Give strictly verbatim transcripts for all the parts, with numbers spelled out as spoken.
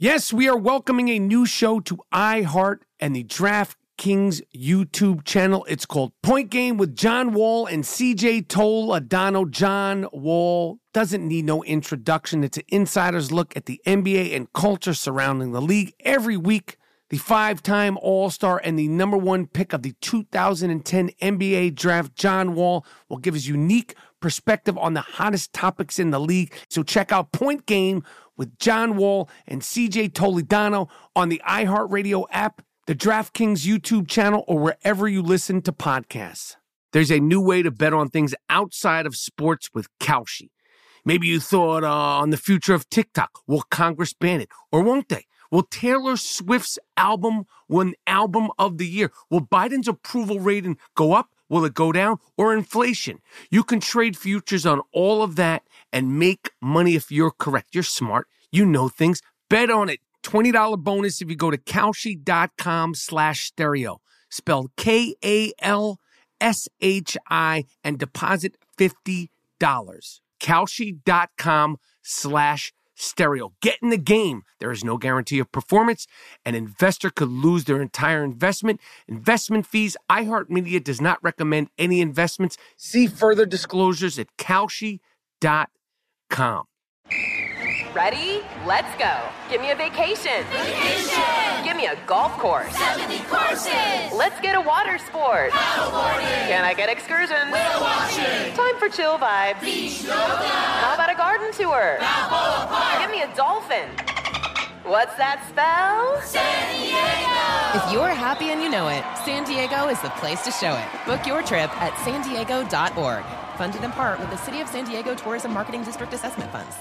Yes, we are welcoming a new show to iHeart and the DraftKings YouTube channel. It's called Point Game with John Wall and C J Toledano. John Wall doesn't need no introduction. It's an insider's look at the N B A and culture surrounding the league. Every week, the five-time All-Star and the number one pick of the two thousand ten N B A draft, John Wall, will give his unique perspective on the hottest topics in the league. So check out Point Game with John Wall and C J Toledano on the iHeartRadio app, the DraftKings YouTube channel, or wherever you listen to podcasts. There's a new way to bet on things outside of sports with Kalshi. Maybe you thought uh, on the future of TikTok. Will Congress ban it? Or won't they? Will Taylor Swift's album win Album of the Year? Will Biden's approval rating go up? Will it go down? Or inflation? You can trade futures on all of that and make money if you're correct. You're smart. You know things. Bet on it. twenty dollars bonus if you go to Kalshi.com slash stereo. Spelled K A L S H I and deposit fifty dollars. Kalshi.com slash stereo. Get in the game. There is no guarantee of performance. An investor could lose their entire investment. Investment fees. iHeartMedia does not recommend any investments. See further disclosures at Kalshi dot com. Ready? Let's go. Give me a vacation. Vacation! Give me a golf course. seventy courses! Let's get a water sport. Paddleboarding! Can I get excursions? Whale watching! Time for chill vibes. Beach yoga! How about a garden tour? Balboa Park! Give me a dolphin. What's that spell? San Diego! If you're happy and you know it, San Diego is the place to show it. Book your trip at san diego dot org. Funded in part with the City of San Diego Tourism Marketing District Assessment Funds.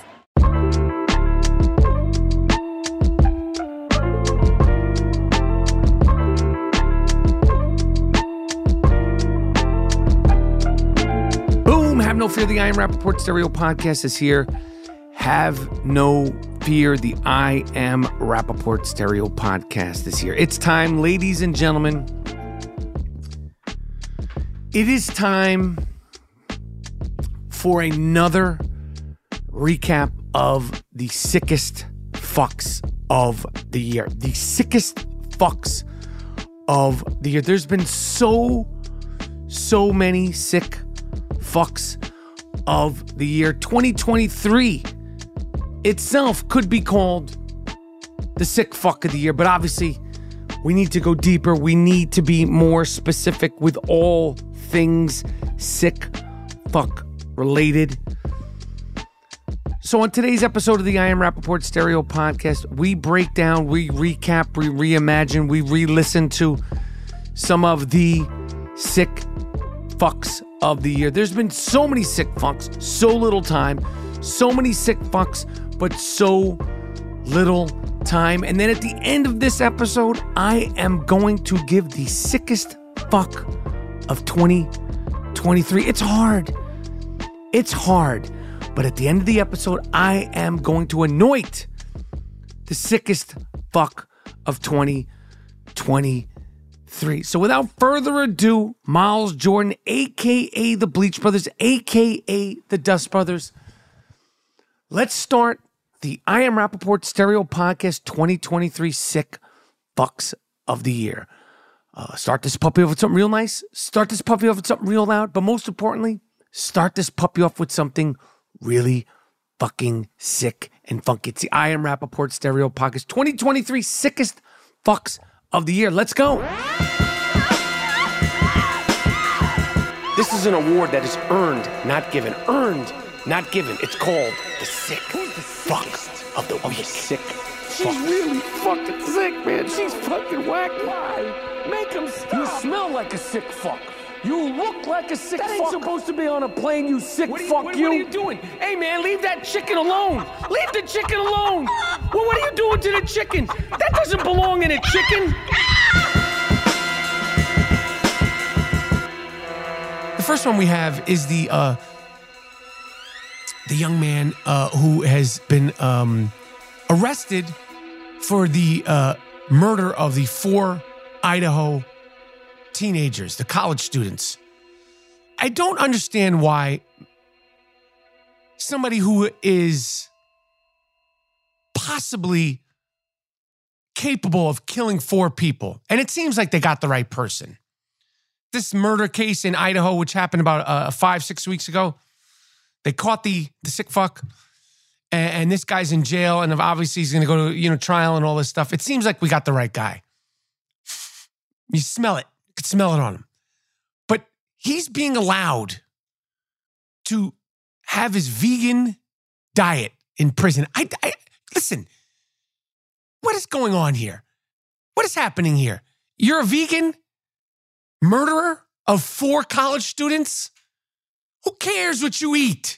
Boom! Have no fear. The I Am Rappaport Stereo Podcast is here. Have no fear. The I Am Rappaport Stereo Podcast is here. It's time, ladies and gentlemen. It is time for another recap of the sickest fucks of the year. The sickest fucks of the year. There's been so, so many sick fucks of the year. twenty twenty-three itself could be called the sick fuck of the year, but obviously we need to go deeper. We need to be more specific with all things sick fuck related. So on today's episode of the I Am Rappaport Stereo Podcast, we break down, we recap, we reimagine, we re-listen to some of the sick fucks of the year. There's been so many sick fucks, so little time, so many sick fucks, but so little time. And then at the end of this episode, I am going to give the sickest fuck of twenty twenty-three. It's hard. It's hard. But at the end of the episode, I am going to anoint the sickest fuck of twenty twenty-three. So without further ado, Miles Jordan, a k a the Bleach Brothers, a k a the Dust Brothers. Let's start the I Am Rappaport Stereo Podcast twenty twenty-three Sick Fucks of the Year. Uh, start this puppy off with something real nice. Start this puppy off with something real loud. But most importantly, start this puppy off with something really fucking sick and funky. It's the I Am Rappaport Stereo Podcast twenty twenty-three Sickest Fucks of the Year. Let's go. This is an award that is earned, not given. Earned, not given. It's called the Sick Fuck of the Week. Sick She's fuck. Really fucking sick, man. She's fucking whack. Why? Make him stop. You smell like a sick fuck. You look like a sick fuck. That ain't supposed to be on a plane, you sick what fuck, you, what, you. What are you doing? Hey, man, leave that chicken alone. Leave the chicken alone. Well, what are you doing to the chicken? That doesn't belong in a chicken. The first one we have is the uh, the young man uh, who has been um, arrested for the uh, murder of the four Idaho teenagers, the college students. I don't understand why somebody who is possibly capable of killing four people. And it seems like they got the right person. This murder case in Idaho, which happened about uh, five, six weeks ago, they caught the, the sick fuck, and, and this guy's in jail, and obviously he's going to go to, you know, trial and all this stuff. It seems like we got the right guy. You smell it. You could smell it on him. But he's being allowed to have his vegan diet in prison. I, I listen, what is going on here? What is happening here? You're a vegan murderer of four college students? Who cares what you eat?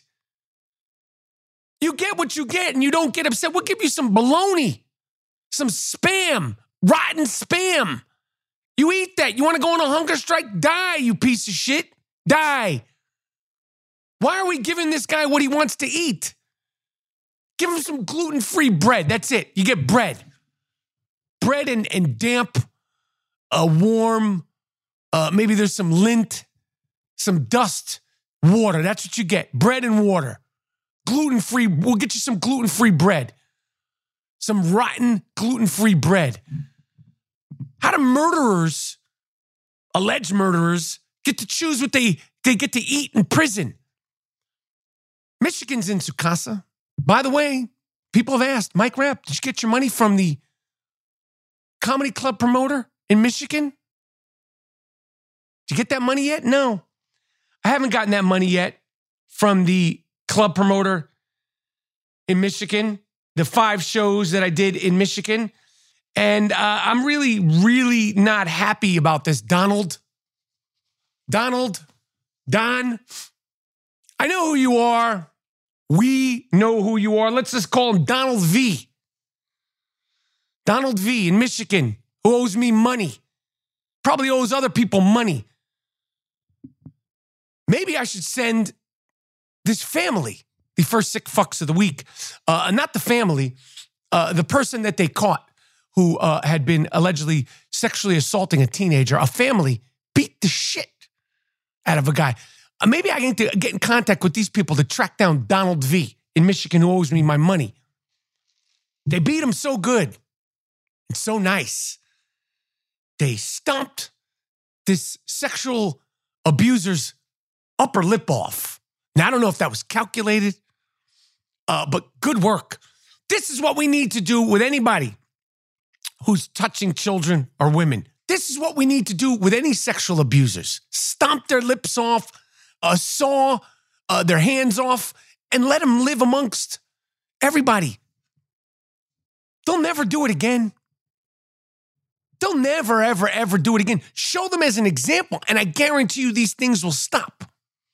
You get what you get and you don't get upset. We'll give you some bologna, some spam, rotten spam. You eat that. You want to go on a hunger strike? Die, you piece of shit. Die. Why are we giving this guy what he wants to eat? Give him some gluten-free bread. That's it. You get bread. Bread and, and damp, uh, warm, uh, maybe there's some lint, some dust, water. That's what you get. Bread and water. Gluten-free. We'll get you some gluten-free bread. Some rotten gluten-free bread. How do murderers, alleged murderers, get to choose what they, they get to eat in prison? Michigan's in Sukasa. By the way, people have asked, Mike Rapp, did you get your money from the comedy club promoter in Michigan? Did you get that money yet? No. I haven't gotten that money yet from the club promoter in Michigan, the five shows that I did in Michigan. And uh, I'm really, really not happy about this. Donald, Donald, Don, I know who you are. We know who you are. Let's just call him Donald V. Donald V in Michigan, who owes me money. Probably owes other people money. Maybe I should send this family, the first sick fucks of the week, uh, not the family, uh, the person that they caught who uh, had been allegedly sexually assaulting a teenager. A family beat the shit out of a guy. Uh, maybe I need to get in contact with these people to track down Donald V in Michigan who owes me my money. They beat him so good and so nice. They stomped this sexual abuser's upper lip off. Now, I don't know if that was calculated, uh, but good work. This is what we need to do with anybody who's touching children or women. This is what we need to do with any sexual abusers. Stomp their lips off, uh, saw uh, their hands off, and let them live amongst everybody. They'll never do it again. They'll never, ever, ever do it again. Show them as an example, and I guarantee you these things will stop.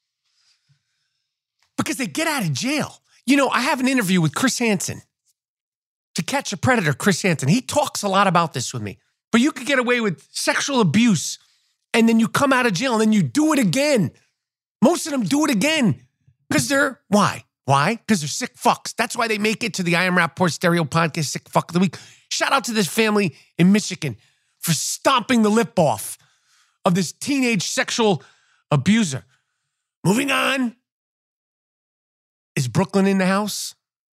Because they get out of jail. You know, I have an interview with Chris Hansen. To Catch a Predator, Chris Hansen. He talks a lot about this with me. But you could get away with sexual abuse, and then you come out of jail, and then you do it again. Most of them do it again. Because they're, why? Why? Because they're sick fucks. That's why they make it to the I Am Rappaport Stereo Podcast Sick Fuck of the Week. Shout out to this family in Michigan for stomping the lip off of this teenage sexual abuser. Moving on. Is Brooklyn in the house?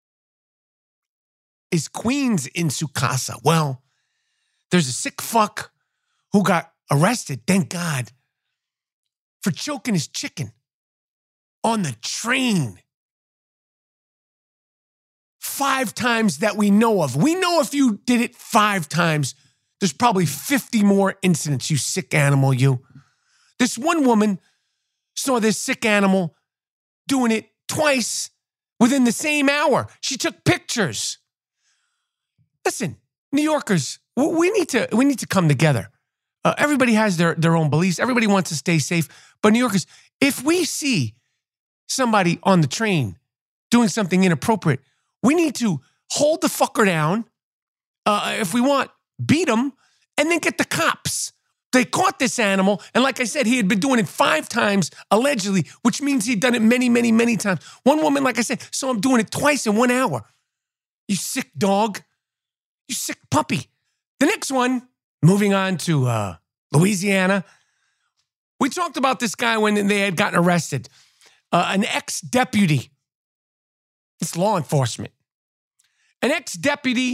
Is Queens in Sukasa? Well, there's a sick fuck who got arrested, thank God, for choking his chicken on the train. Five times that we know of. We know if you did it five times, there's probably fifty more incidents, you sick animal, you. This one woman saw this sick animal doing it twice within the same hour. She took pictures. Listen, New Yorkers, we need to we need to come together. Uh, everybody has their, their own beliefs. Everybody wants to stay safe. But New Yorkers, if we see somebody on the train doing something inappropriate, we need to hold the fucker down. Uh, if we want, beat him, and then get the cops. They caught this animal, and like I said, he had been doing it five times, allegedly, which means he'd done it many, many, many times. One woman, like I said, saw him doing it twice in one hour. You sick dog. You sick puppy. The next one, moving on to uh, Louisiana. We talked about this guy when they had gotten arrested. Uh, an ex-deputy. It's law enforcement. An ex-deputy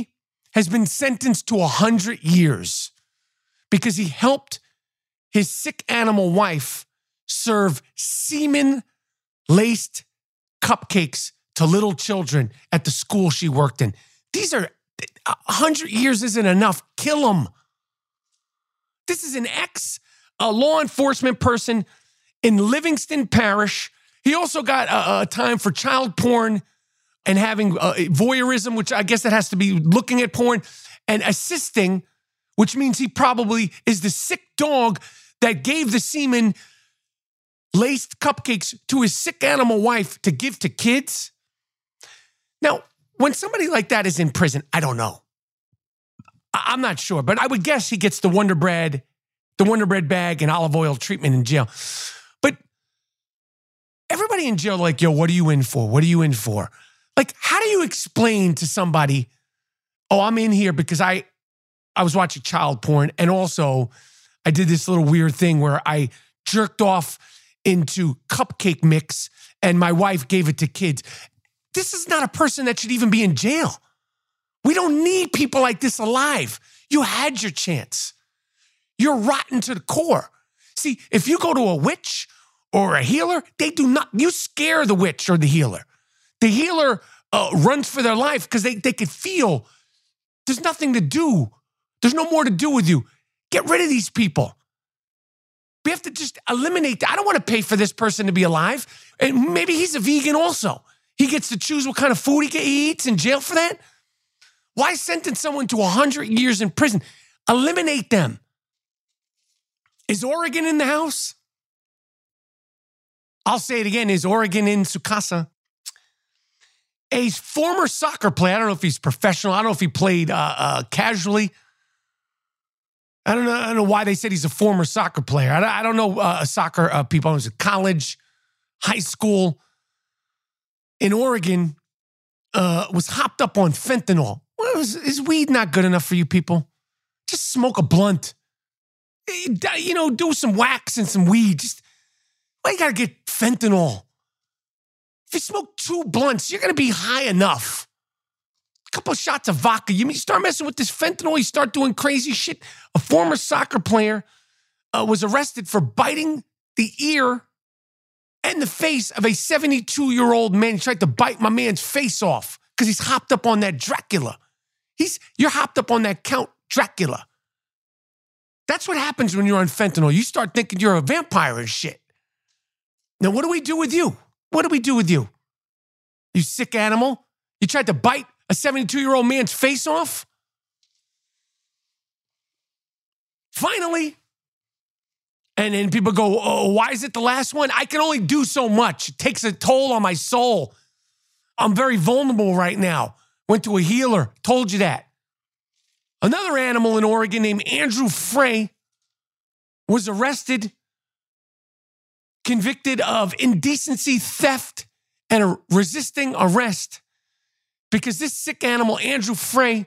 has been sentenced to one hundred years because he helped his sick animal wife serve semen-laced cupcakes to little children at the school she worked in. These are, one hundred years isn't enough. Kill him. This is an ex-law enforcement person in Livingston Parish. He also got a, a time for child porn and having uh, voyeurism, which I guess that has to be looking at porn, and assisting, which means he probably is the sick dog that gave the semen laced cupcakes to his sick animal wife to give to kids. Now, when somebody like that is in prison, I don't know. I- I'm not sure, but I would guess he gets the Wonder Bread, the Wonder Bread bag and olive oil treatment in jail. But everybody in jail, like, yo, what are you in for? What are you in for? Like, how do you explain to somebody, oh, I'm in here because I, I was watching child porn, and also I did this little weird thing where I jerked off into cupcake mix and my wife gave it to kids. This is not a person that should even be in jail. We don't need people like this alive. You had your chance. You're rotten to the core. See, if you go to a witch or a healer, they do not, you scare the witch or the healer. The healer uh, runs for their life because they, they could feel there's nothing to do. There's no more to do with you. Get rid of these people. We have to just eliminate that. I don't want to pay for this person to be alive. And maybe he's a vegan also. He gets to choose what kind of food he eats in jail for that. Why sentence someone to one hundred years in prison? Eliminate them. Is Oregon in the house? I'll say it again. Is Oregon in Sukasa? A former soccer player, I don't know if he's professional. I don't know if he played uh, uh, casually. I don't know. I don't know why they said he's a former soccer player. I don't, I don't know uh, soccer uh, people. It was college, high school in Oregon. Uh, was hopped up on fentanyl. Well, is, is weed not good enough for you people? Just smoke a blunt. You know, do some wax and some weed. Just why you gotta get fentanyl? If you smoke two blunts, you're going to be high enough. A couple of shots of vodka. You, you start messing with this fentanyl, you start doing crazy shit. A former soccer player uh, was arrested for biting the ear and the face of a seventy-two-year-old man. He tried to bite my man's face off because he's hopped up on that Dracula. He's You're hopped up on that Count Dracula. That's what happens when you're on fentanyl. You start thinking you're a vampire and shit. Now, what do we do with you? What do we do with you? You sick animal? You tried to bite a seventy-two-year-old man's face off? Finally. And then people go, oh, why is it the last one? I can only do so much. It takes a toll on my soul. I'm very vulnerable right now. Went to a healer. Told you that. Another animal in Oregon named Andrew Frey was arrested, convicted of indecency, theft, and a resisting arrest because this sick animal, Andrew Frey,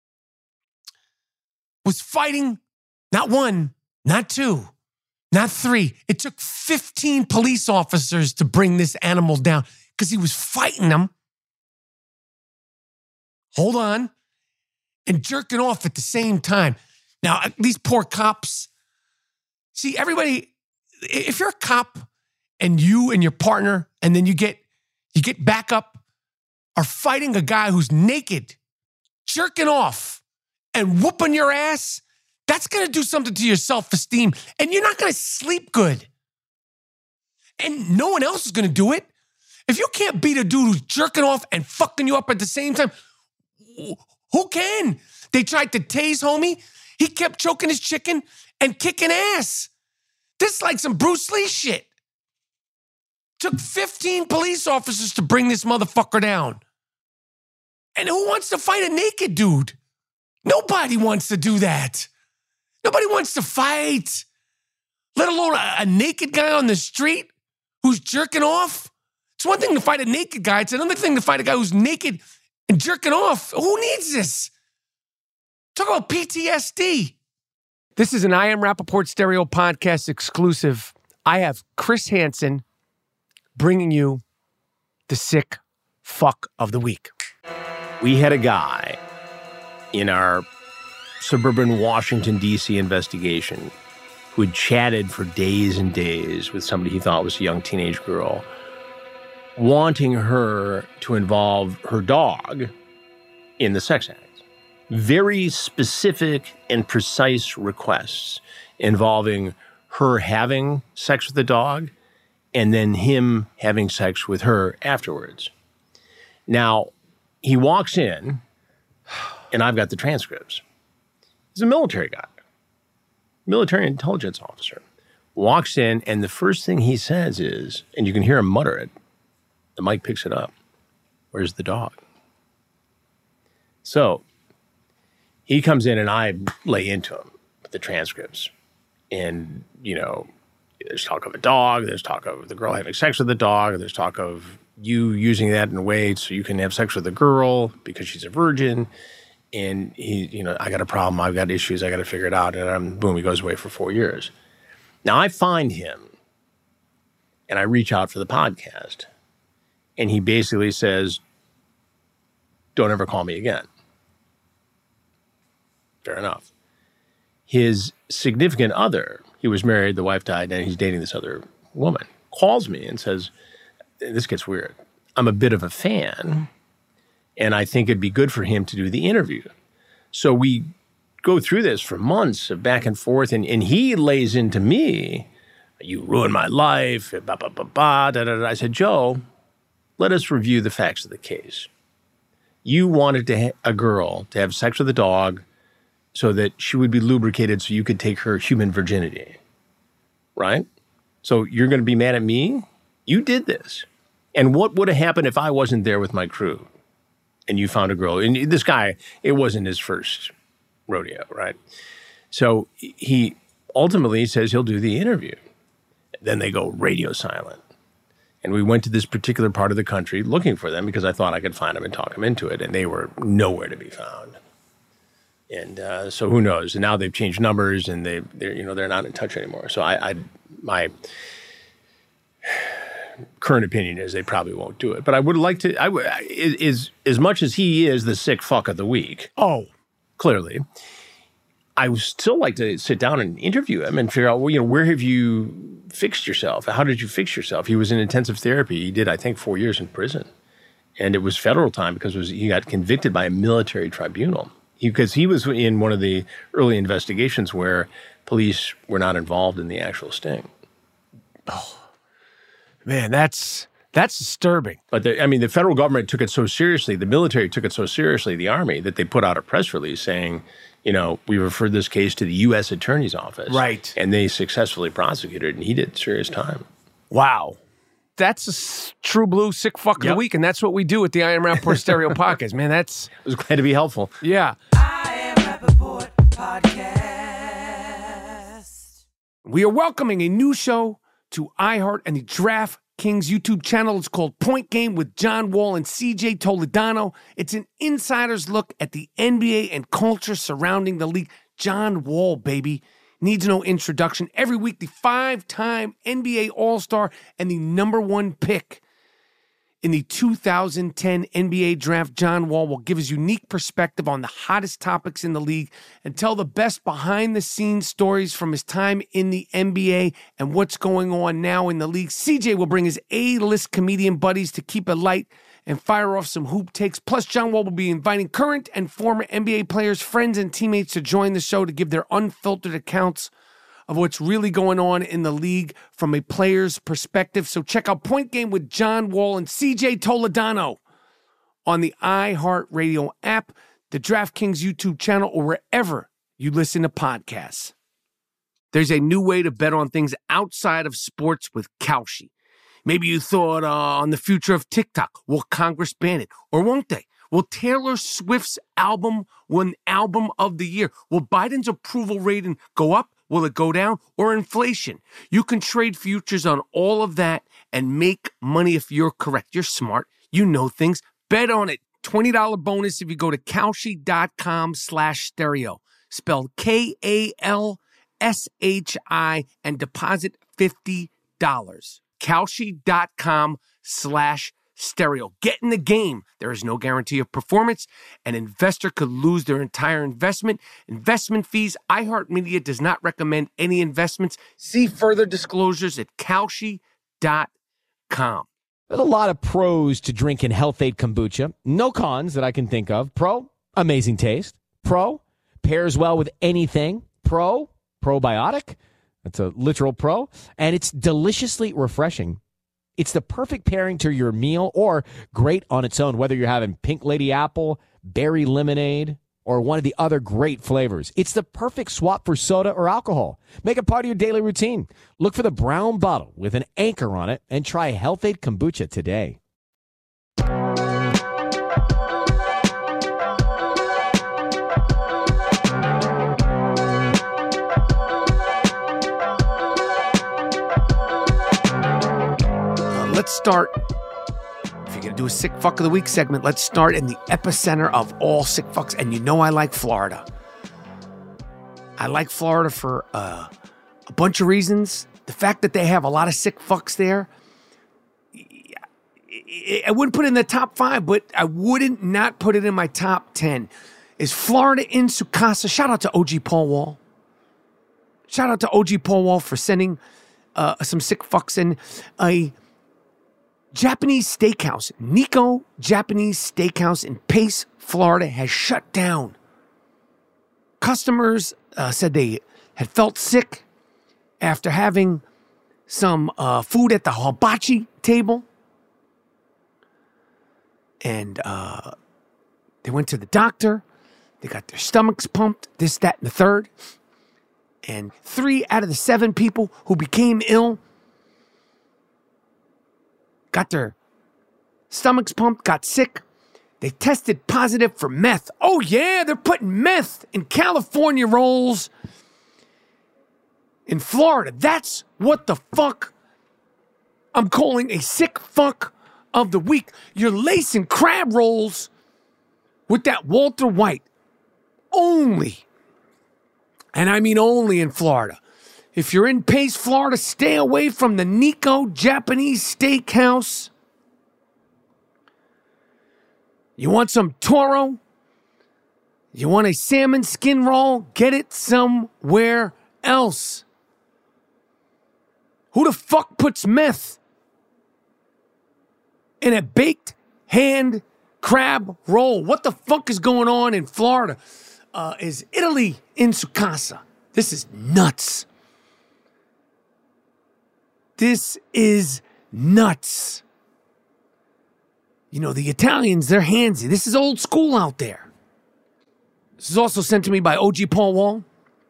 was fighting not one, not two, not three. It took fifteen police officers to bring this animal down because he was fighting them. Hold on. And jerking off at the same time. Now, these poor cops. See, everybody, if you're a cop and you and your partner, and then you get you get back up, are fighting a guy who's naked, jerking off, and whooping your ass, that's going to do something to your self-esteem, and you're not going to sleep good. And no one else is going to do it. If you can't beat a dude who's jerking off and fucking you up at the same time, who can? They tried to tase homie. He kept choking his chicken and kicking ass. This is like some Bruce Lee shit. Took fifteen police officers to bring this motherfucker down. And who wants to fight a naked dude? Nobody wants to do that. Nobody wants to fight. Let alone a, a naked guy on the street who's jerking off. It's one thing to fight a naked guy. It's another thing to fight a guy who's naked and jerking off. Who needs this? Talk about P T S D. This is an I Am Rappaport Stereo Podcast exclusive. I have Chris Hansen bringing you the sick fuck of the week. We had a guy in our suburban Washington, D C investigation who had chatted for days and days with somebody he thought was a young teenage girl, wanting her to involve her dog in the sex act. Very specific and precise requests involving her having sex with the dog and then him having sex with her afterwards. Now, he walks in, and I've got the transcripts. He's a military guy, military intelligence officer. Walks in, and the first thing he says is, and you can hear him mutter it, the mic picks it up, "Where's the dog?" So he comes in, and I lay into him with the transcripts. And, you know, there's talk of a dog, there's talk of the girl having sex with the dog, there's talk of you using that in a way so you can have sex with the girl because she's a virgin. And he, you know, I got a problem, I've got issues, I got to figure it out. And um, boom, he goes away for four years. Now I find him and I reach out for the podcast. And he basically says, "Don't ever call me again." Fair enough. His significant other, he was married, the wife died, and he's dating this other woman, calls me and says, this gets weird. I'm a bit of a fan, and I think it'd be good for him to do the interview. So we go through this for months of back and forth, and, and he lays into me, "You ruined my life, ba, ba, ba, ba, da, da, da." I said, "Joe, let us review the facts of the case. You wanted to ha- a girl to have sex with a dog so that she would be lubricated so you could take her human virginity, right? So you're going to be mad at me? You did this. And what would have happened if I wasn't there with my crew and you found a girl?" And this guy, it wasn't his first rodeo, right? So he ultimately says he'll do the interview. Then they go radio silent. And we went to this particular part of the country looking for them because I thought I could find them and talk them into it. And they were nowhere to be found. And uh, so who knows? And now they've changed numbers, and they, they're you know they're not in touch anymore. So I, I, my current opinion is they probably won't do it. But I would like to. I would is as much as he is the sick fuck of the week. Oh, clearly, I would still like to sit down and interview him and figure out, well, you know, where have you fixed yourself? How did you fix yourself? He was in intensive therapy. He did, I think, four years in prison, and it was federal time because it was, he got convicted by a military tribunal. Because he, he was in one of the early investigations where police were not involved in the actual sting. Oh, man, that's that's disturbing. But, the, I mean, the federal government took it so seriously, the military took it so seriously, the Army, that they put out a press release saying, you know, we referred this case to the U S Attorney's Office. Right. And they successfully prosecuted, and he did serious time. Wow. That's a s- true blue sick fuck of Yep. the week, and that's what we do at the I Am Rappaport Stereo Podcast. Man, that's... I was glad to be helpful. Yeah. I Am Rappaport Podcast. We are welcoming a new show to iHeart and the DraftKings YouTube channel. It's called Point Game with John Wall and C J Toledano. It's an insider's look at the N B A and culture surrounding the league. John Wall, baby. Needs no introduction. Every week, the five-time N B A All-Star and the number one pick in the two thousand ten N B A Draft, John Wall will give his unique perspective on the hottest topics in the league and tell the best behind-the-scenes stories from his time in the N B A and what's going on now in the league. C J will bring his A-list comedian buddies to keep it light and fire off some hoop takes. Plus, John Wall will be inviting current and former N B A players, friends, and teammates to join the show to give their unfiltered accounts of what's really going on in the league from a player's perspective. So check out Point Game with John Wall and C J Toledano on the iHeartRadio app, the DraftKings YouTube channel, or wherever you listen to podcasts. There's a new way to bet on things outside of sports with Kalshi. Maybe you thought uh, on the future of TikTok. Will Congress ban it? Or won't they? Will Taylor Swift's album win Album of the Year? Will Biden's approval rating go up? Will it go down? Or inflation? You can trade futures on all of that and make money if you're correct. You're smart. You know things. Bet on it. twenty dollars bonus if you go to Kalshi.com slash stereo. Spelled K A L S H I and deposit fifty dollars. Kalshi.com slash stereo. Get in the game. There is no guarantee of performance. An investor could lose their entire investment. Investment fees. iHeartMedia does not recommend any investments. See further disclosures at Kalshi dot com. There's a lot of pros to drinking Health-Ade kombucha. No cons that I can think of. Pro, amazing taste. Pro, pairs well with anything. Pro, probiotic. That's a literal pro. And it's deliciously refreshing. It's the perfect pairing to your meal or great on its own, whether you're having pink lady apple, berry lemonade, or one of the other great flavors. It's the perfect swap for soda or alcohol. Make it part of your daily routine. Look for the brown bottle with an anchor on it and try Health-Ade kombucha today. Let's start, if you're going to do a sick fuck of the week segment, let's start in the epicenter of all sick fucks. And you know I like Florida. I like Florida for uh, a bunch of reasons. The fact that they have a lot of sick fucks there, I wouldn't put it in the top five, but I wouldn't not put it in my top ten. Is Florida in Su Casa? Shout out to O G Paul Wall. Shout out to O G Paul Wall for sending uh, some sick fucks in. A Japanese steakhouse, Nico Japanese Steakhouse in Pace, Florida, has shut down. Customers uh, said they had felt sick after having some uh, food at the hibachi table. And uh, they went to the doctor. They got their stomachs pumped, this, that, and the third. And three out of the seven people who became ill got their stomachs pumped, got sick. They tested positive for meth. Oh, yeah, they're putting meth in California rolls in Florida. That's what the fuck I'm calling a sick fuck of the week. You're lacing crab rolls with that Walter White. Only, and I mean only in Florida. If you're in Pace, Florida, stay away from the Nico Japanese Steakhouse. You want some Toro? You want a salmon skin roll? Get it somewhere else. Who the fuck puts meth in a baked hand crab roll? What the fuck is going on in Florida? Uh, is Italy in Su Casa? This is nuts. This is nuts. You know, the Italians, they're handsy. This is old school out there. This is also sent to me by O G Paul Wall.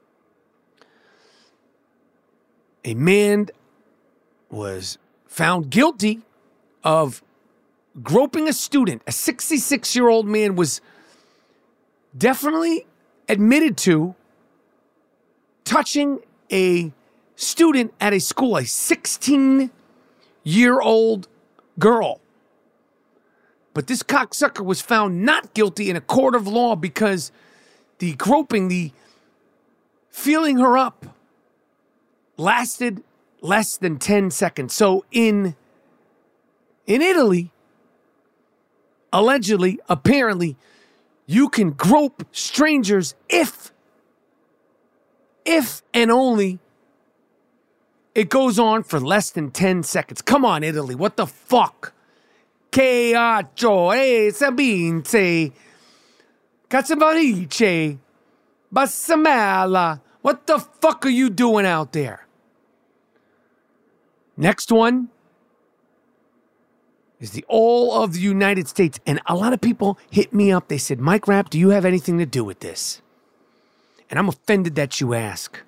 A man was found guilty of groping a student. A sixty-six-year-old man was definitely admitted to touching a student at a school, a sixteen-year-old girl. But this cocksucker was found not guilty in a court of law because the groping, the feeling her up, lasted less than ten seconds. So in, in Italy, allegedly, apparently, you can grope strangers if, if and only it goes on for less than ten seconds. Come on, Italy. What the fuck? Che accio e sabinze. Cazzavarice. Bassamala. What the fuck are you doing out there? Next one is the all of the United States. And a lot of people hit me up. They said, Mike Rapp, do you have anything to do with this? And I'm offended that you ask.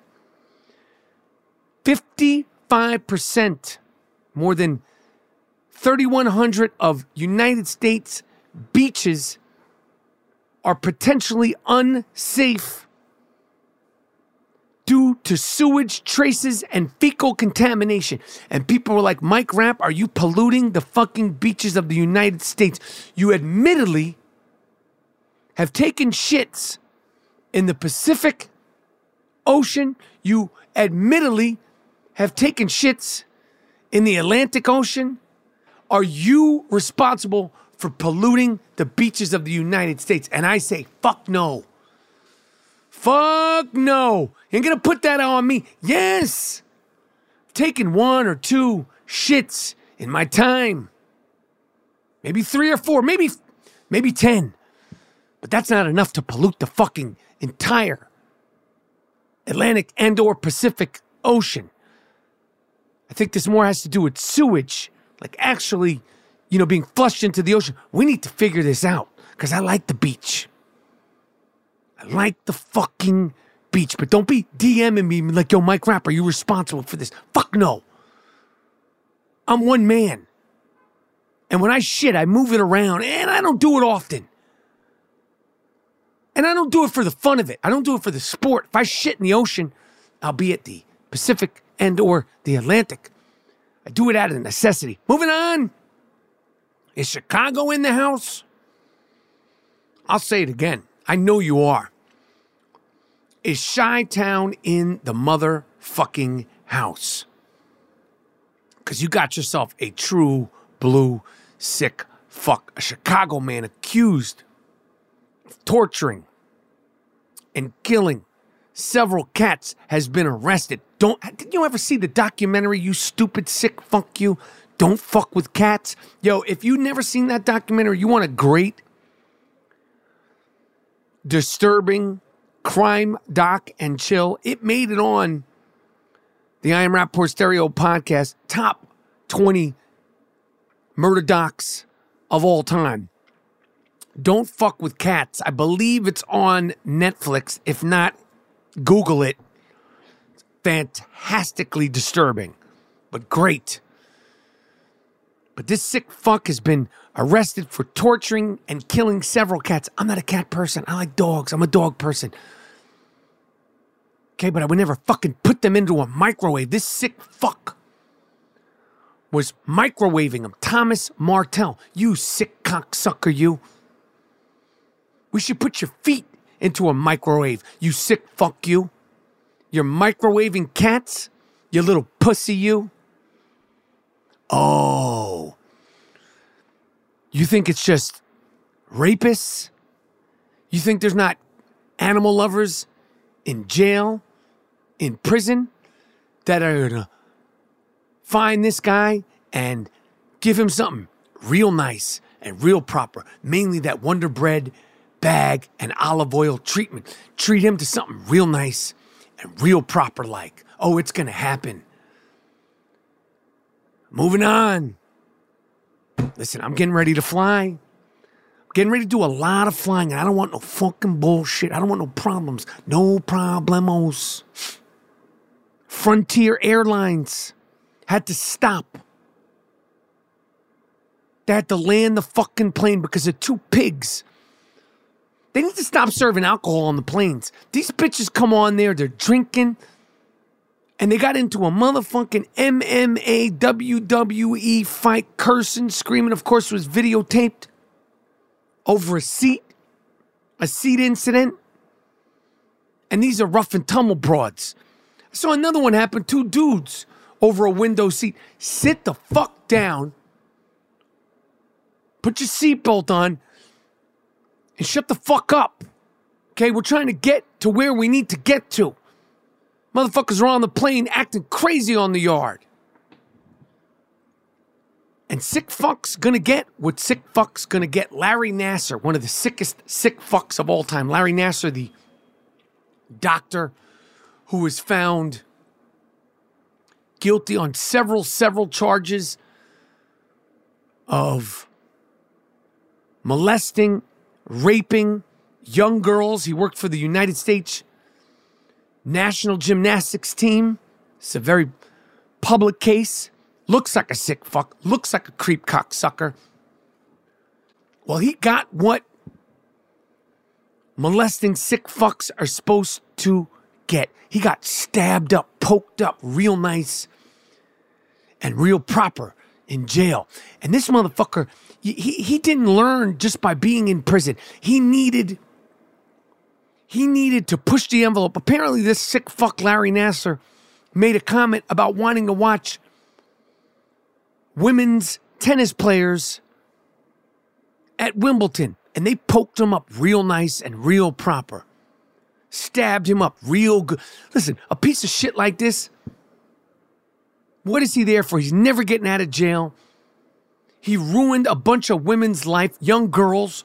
fifty-five percent, more than thirty-one hundred of United States beaches are potentially unsafe due to sewage traces and fecal contamination. And people were like, Mike Rapp, are you polluting the fucking beaches of the United States? You admittedly have taken shits in the Pacific Ocean. You admittedly have taken shits in the Atlantic Ocean. Are you responsible for polluting the beaches of the United States? And I say, fuck no. Fuck no. You ain't gonna put that on me. Yes. I've taken one or two shits in my time. Maybe three or four, maybe, maybe ten. But that's not enough to pollute the fucking entire Atlantic and or Pacific Ocean. I think this more has to do with sewage, like actually, you know, being flushed into the ocean. We need to figure this out because I like the beach. I like the fucking beach, but don't be DMing me like, yo, Mike Rapp, are you responsible for this? Fuck no. I'm one man. And when I shit, I move it around, and I don't do it often. And I don't do it for the fun of it. I don't do it for the sport. If I shit in the ocean, I'll be at the Pacific and or the Atlantic. I do it out of necessity. Moving on. Is Chicago in the house? I'll say it again. I know you are. Is Chi-Town in the motherfucking house? Because you got yourself a true blue sick fuck. A Chicago man accused of torturing and killing several cats has been arrested. Don't, did you ever see the documentary, you stupid sick fuck you? Don't fuck with cats. Yo, if you never seen that documentary, you want a great, disturbing crime doc and chill. It made it on the I Am Rappaport Stereo podcast, top twenty murder docs of all time. Don't fuck with cats. I believe it's on Netflix. If not, Google it. It's fantastically disturbing, but great. But this sick fuck has been arrested for torturing and killing several cats. I'm not a cat person. I like dogs. I'm a dog person. Okay, but I would never fucking put them into a microwave. This sick fuck was microwaving them. Thomas Martell. You sick cocksucker, you. We should put your feet into a microwave. You sick fuck, you. You're microwaving cats? You little pussy, you. Oh. You think it's just rapists? You think there's not animal lovers in jail, in prison, that are gonna find this guy and give him something real nice and real proper, mainly that Wonder Bread bag and olive oil treatment. Treat him to something real nice and real proper like. Oh, it's gonna happen. Moving on. Listen, I'm getting ready to fly. I'm getting ready to do a lot of flying, and I don't want no fucking bullshit. I don't want no problems. No problemos. Frontier Airlines had to stop. They had to land the fucking plane because of two pigs. They need to stop serving alcohol on the planes. These bitches come on there, they're drinking, and they got into a motherfucking M M A W W E fight, cursing, screaming. Of course, it was videotaped over a seat, a seat incident. And these are rough and tumble broads. I saw another one happen, two dudes over a window seat. Sit the fuck down, put your seatbelt on, and shut the fuck up. Okay, we're trying to get to where we need to get to. Motherfuckers are on the plane acting crazy on the yard. And sick fuck's gonna get what sick fuck's gonna get. Larry Nassar, one of the sickest sick fucks of all time. Larry Nassar, the doctor who was found guilty on several, several charges of molesting, raping young girls. He worked for the United States National Gymnastics team. It's a very public case. Looks like a sick fuck. Looks like a creep cocksucker. Well, he got what molesting sick fucks are supposed to get. He got stabbed up, poked up real nice and real proper in jail. And this motherfucker, he, he didn't learn just by being in prison. He needed... He needed to push the envelope. Apparently, this sick fuck Larry Nassar made a comment about wanting to watch women's tennis players at Wimbledon, and they poked him up real nice and real proper. Stabbed him up real good. Listen, a piece of shit like this, what is he there for? He's never getting out of jail. He ruined a bunch of women's life, young girls.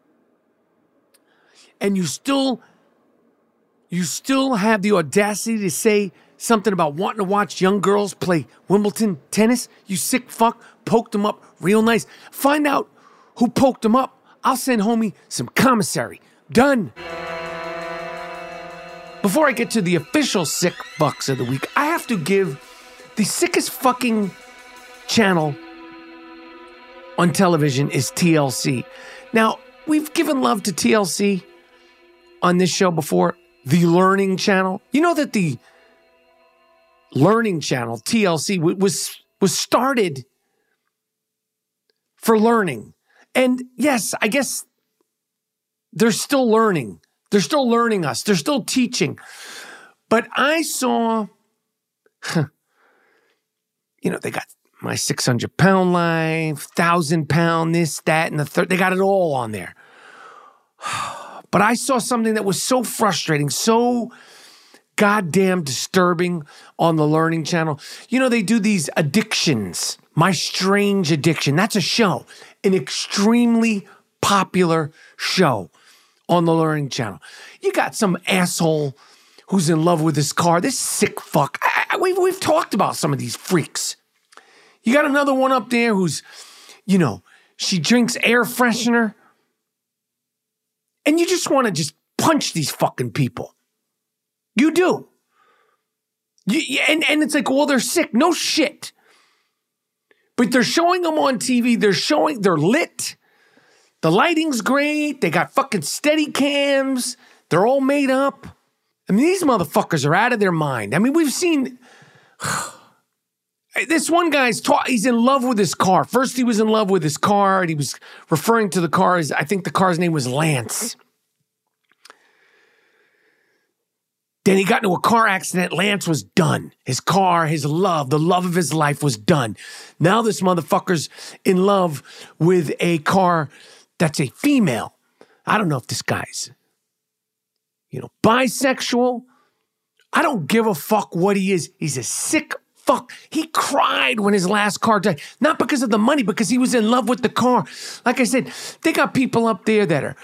And you still, you still have the audacity to say something about wanting to watch young girls play Wimbledon tennis? You sick fuck, poked him up real nice. Find out who poked him up. I'll send homie some commissary. Done. Before I get to the official sick fucks of the week, I have to give the sickest fucking channel on television is T L C. Now, we've given love to T L C on this show before, the Learning Channel. You know that the Learning Channel, T L C, was, was started for learning. And yes, I guess they're still learning. They're still learning us. They're still teaching. But I saw, huh, you know, they got my six hundred pound life, one thousand pound this, that, and the third. They got it all on there. But I saw something that was so frustrating, so goddamn disturbing on the Learning Channel. You know, they do these addictions. My Strange Addiction. That's a show. An extremely popular show on the Learning Channel. You got some asshole who's in love with his car. This sick fuck. I, I, we've, we've talked about some of these freaks. You got another one up there who's, you know, she drinks air freshener. And you just want to just punch these fucking people. You do. You, and, and it's like, well, they're sick. No shit. But they're showing them on T V. They're showing, they're lit. The lighting's great. They got fucking steady cams. They're all made up. I mean, these motherfuckers are out of their mind. I mean, we've seen... This one guy's ta- he's in love with his car. First, he was in love with his car, and he was referring to the car as, I think the car's name was Lance. Then he got into a car accident. Lance was done. His car, his love, the love of his life was done. Now this motherfucker's in love with a car that's a female. I don't know if this guy's, you know, bisexual. I don't give a fuck what he is. He's a sick fuck. He cried when his last car died. Not because of the money, because he was in love with the car. Like I said, they got people up there that are...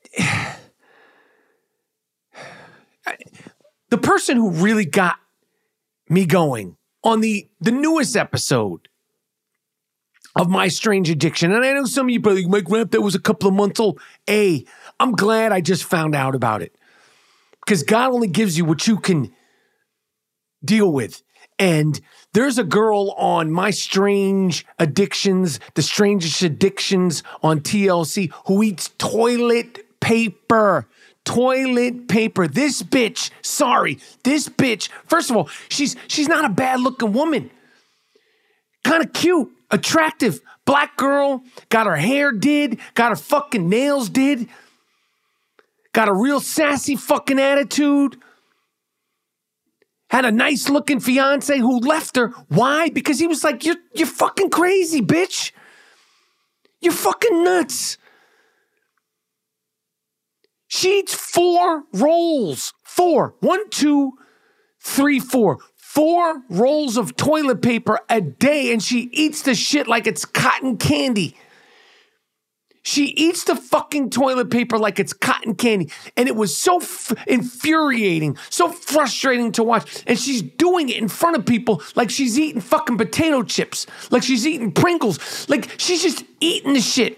The person who really got me going on the, the newest episode of My Strange Addiction, and I know some of you probably, Mike Ramp, that was a couple of months old. A, I'm glad I just found out about it. Because God only gives you what you can deal with. And there's a girl on My Strange Addictions, The Strangest Addictions on T L C, who eats toilet paper. Toilet paper. This bitch, sorry, this bitch, first of all, she's she's not a bad looking woman. Kind of cute, attractive, black girl, got her hair did, got her fucking nails did, got a real sassy fucking attitude, had a nice looking fiance who left her. Why? Because he was like, you're, you're fucking crazy, bitch. You're fucking nuts. She eats four rolls. Four. One, two, three, four. Four rolls of toilet paper a day, and she eats the shit like it's cotton candy. She eats the fucking toilet paper like it's cotton candy. And it was so f- infuriating, so frustrating to watch. And she's doing it in front of people like she's eating fucking potato chips, like she's eating Pringles, like she's just eating the shit.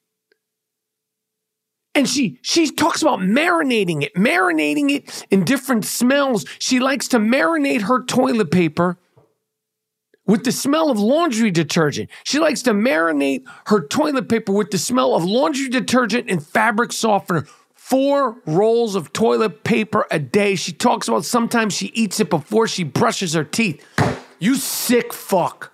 And she she talks about marinating it, marinating it in different smells. She likes to marinate her toilet paper with the smell of laundry detergent. She likes to marinate her toilet paper with the smell of laundry detergent and fabric softener. Four rolls of toilet paper a day. She talks about sometimes she eats it before she brushes her teeth. You sick fuck.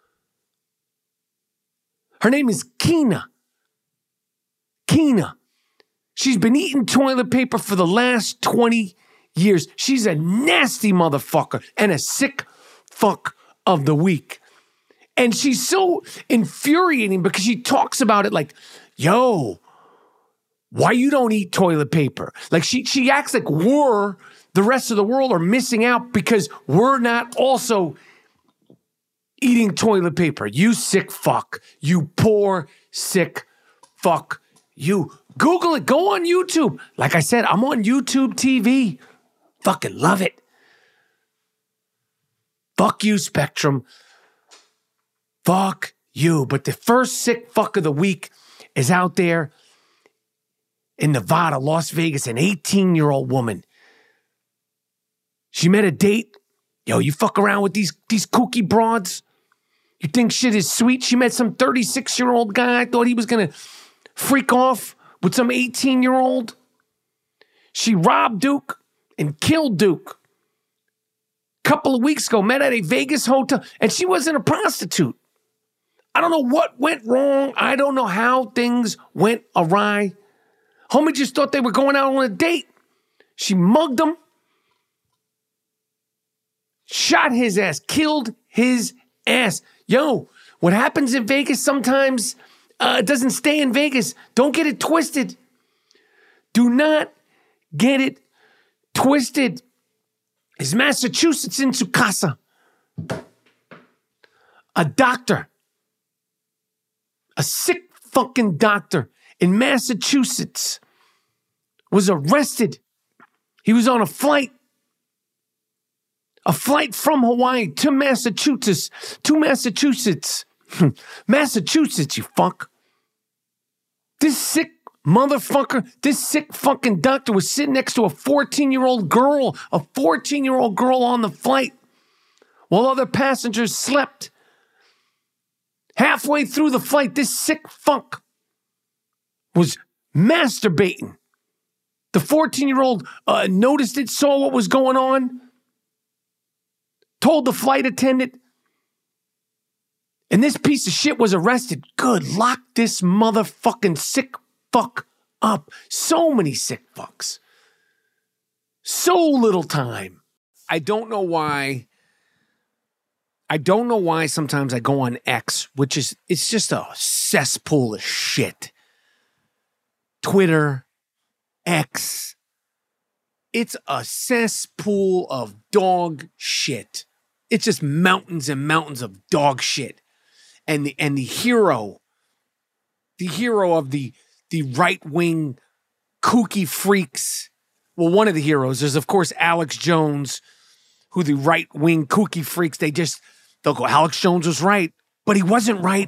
Her name is Keena. Keena. She's been eating toilet paper for the last twenty years. She's a nasty motherfucker and a sick fuck of the week. And she's so infuriating because she talks about it like, yo, why you don't eat toilet paper? Like she she acts like we're, the rest of the world, are missing out because we're not also eating toilet paper. You sick fuck. You poor sick fuck. You Google it. Go on YouTube. Like I said, I'm on YouTube T V. Fucking love it. Fuck you, Spectrum. Fuck you. But the first sick fuck of the week is out there in Nevada, Las Vegas, an eighteen-year-old woman. She met a date. Yo, you fuck around with these, these kooky broads? You think shit is sweet? She met some thirty-six-year-old guy. Thought he was going to freak off with some eighteen-year-old. She robbed Duke and killed Duke. Couple of weeks ago, met at a Vegas hotel, and she wasn't a prostitute. I don't know what went wrong. I don't know how things went awry. Homie just thought they were going out on a date. She mugged him, shot his ass, killed his ass. Yo, what happens in Vegas sometimes uh, doesn't stay in Vegas. Don't get it twisted. Do not get it twisted. Is Massachusetts in Sukasa? A doctor, a sick fucking doctor in Massachusetts was arrested. He was on a flight, a flight from Hawaii to Massachusetts, to Massachusetts, Massachusetts, you fuck. This sick motherfucker, this sick fucking doctor was sitting next to a fourteen-year-old girl, a fourteen-year-old girl on the flight while other passengers slept. Halfway through the flight, this sick fuck was masturbating. The fourteen-year-old uh, noticed it, saw what was going on, told the flight attendant, and this piece of shit was arrested. Good, lock this motherfucking sick fuck up. So many sick fucks. So little time. I don't know why. I don't know why sometimes I go on X, which is, it's just a cesspool of shit. Twitter, X. It's a cesspool of dog shit. It's just mountains and mountains of dog shit. And the and the hero, the hero of the the right-wing kooky freaks. Well, one of the heroes is, of course, Alex Jones, who the right-wing kooky freaks, they just, they'll go, Alex Jones was right, but he wasn't right.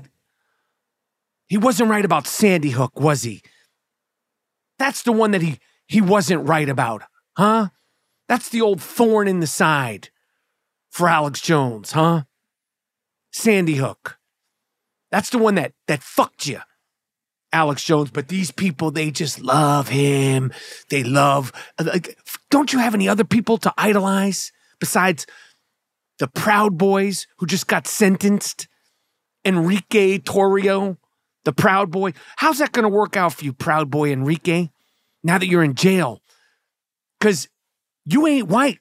He wasn't right about Sandy Hook, was he? That's the one that he, he wasn't right about, huh? That's the old thorn in the side for Alex Jones, huh? Sandy Hook. That's the one that, that fucked you, Alex Jones. But these people, they just love him. They love, like, don't you have any other people to idolize besides the Proud Boys who just got sentenced? Enrique Torrio, the Proud Boy. How's that going to work out for you, Proud Boy Enrique, now that you're in jail? Because you ain't white.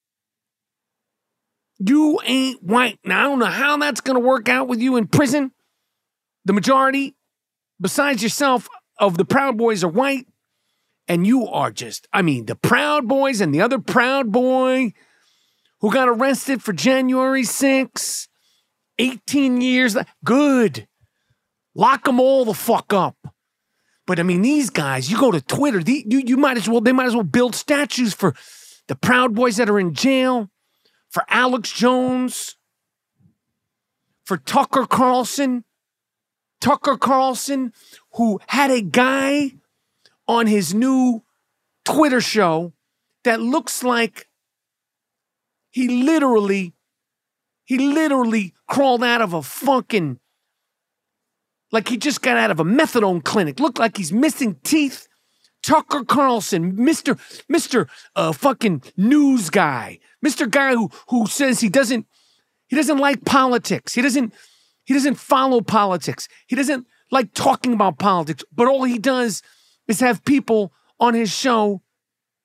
You ain't white. Now, I don't know how that's going to work out with you in prison. The majority, besides yourself, of the Proud Boys are white. And you are just, I mean, the Proud Boys and the other Proud Boy who got arrested for January sixth, eighteen years. Good. Lock them all the fuck up. But I mean, these guys, you go to Twitter, the, you, you might as well, they might as well build statues for the Proud Boys that are in jail, for Alex Jones, for Tucker Carlson. Tucker Carlson, who had a guy on his new Twitter show that looks like he literally, he literally crawled out of a fucking, like he just got out of a methadone clinic. Looked like he's missing teeth. Tucker Carlson, Mister Mister Uh, fucking news guy, Mister Guy who who says he doesn't he doesn't like politics. He doesn't he doesn't follow politics. He doesn't like talking about politics. But all he does is have people on his show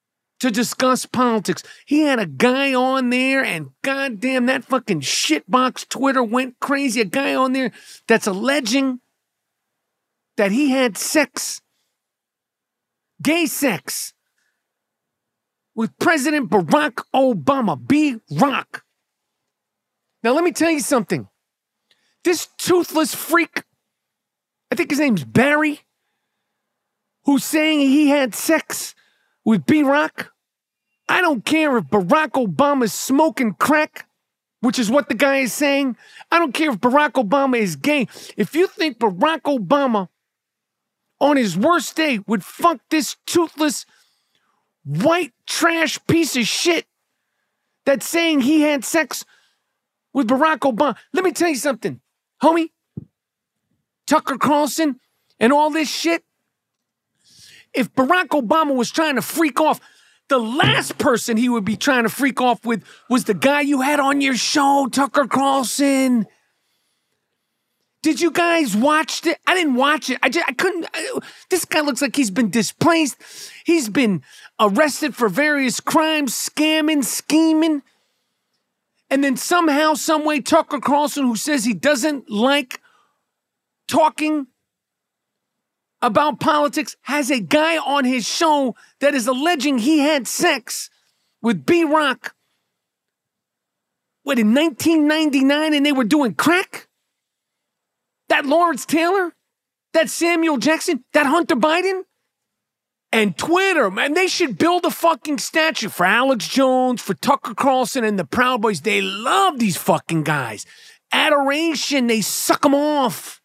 to discuss politics. He had a guy on there, and goddamn, that fucking shitbox Twitter went crazy. A guy on there that's alleging that he had sex, gay sex, with President Barack Obama, B-Rock. Now, let me tell you something. This toothless freak, I think his name's Barry, who's saying he had sex with B-Rock. I don't care if Barack Obama's smoking crack, which is what the guy is saying. I don't care if Barack Obama is gay. If you think Barack Obama, on his worst day, would fuck this toothless, white trash piece of shit that's saying he had sex with Barack Obama. Let me tell you something, homie. Tucker Carlson and all this shit. If Barack Obama was trying to freak off, the last person he would be trying to freak off with was the guy you had on your show, Tucker Carlson. Did you guys watch it? I didn't watch it. I just I couldn't. I, this guy looks like he's been displaced. He's been arrested for various crimes, scamming, scheming. And then somehow, some way, Tucker Carlson, who says he doesn't like talking about politics, has a guy on his show that is alleging he had sex with B-Rock. What, in nineteen ninety-nine, and they were doing crack? That Lawrence Taylor? That Samuel Jackson? That Hunter Biden? And Twitter, man, they should build a fucking statue for Alex Jones, for Tucker Carlson, and the Proud Boys. They love these fucking guys. Adoration, they suck them off.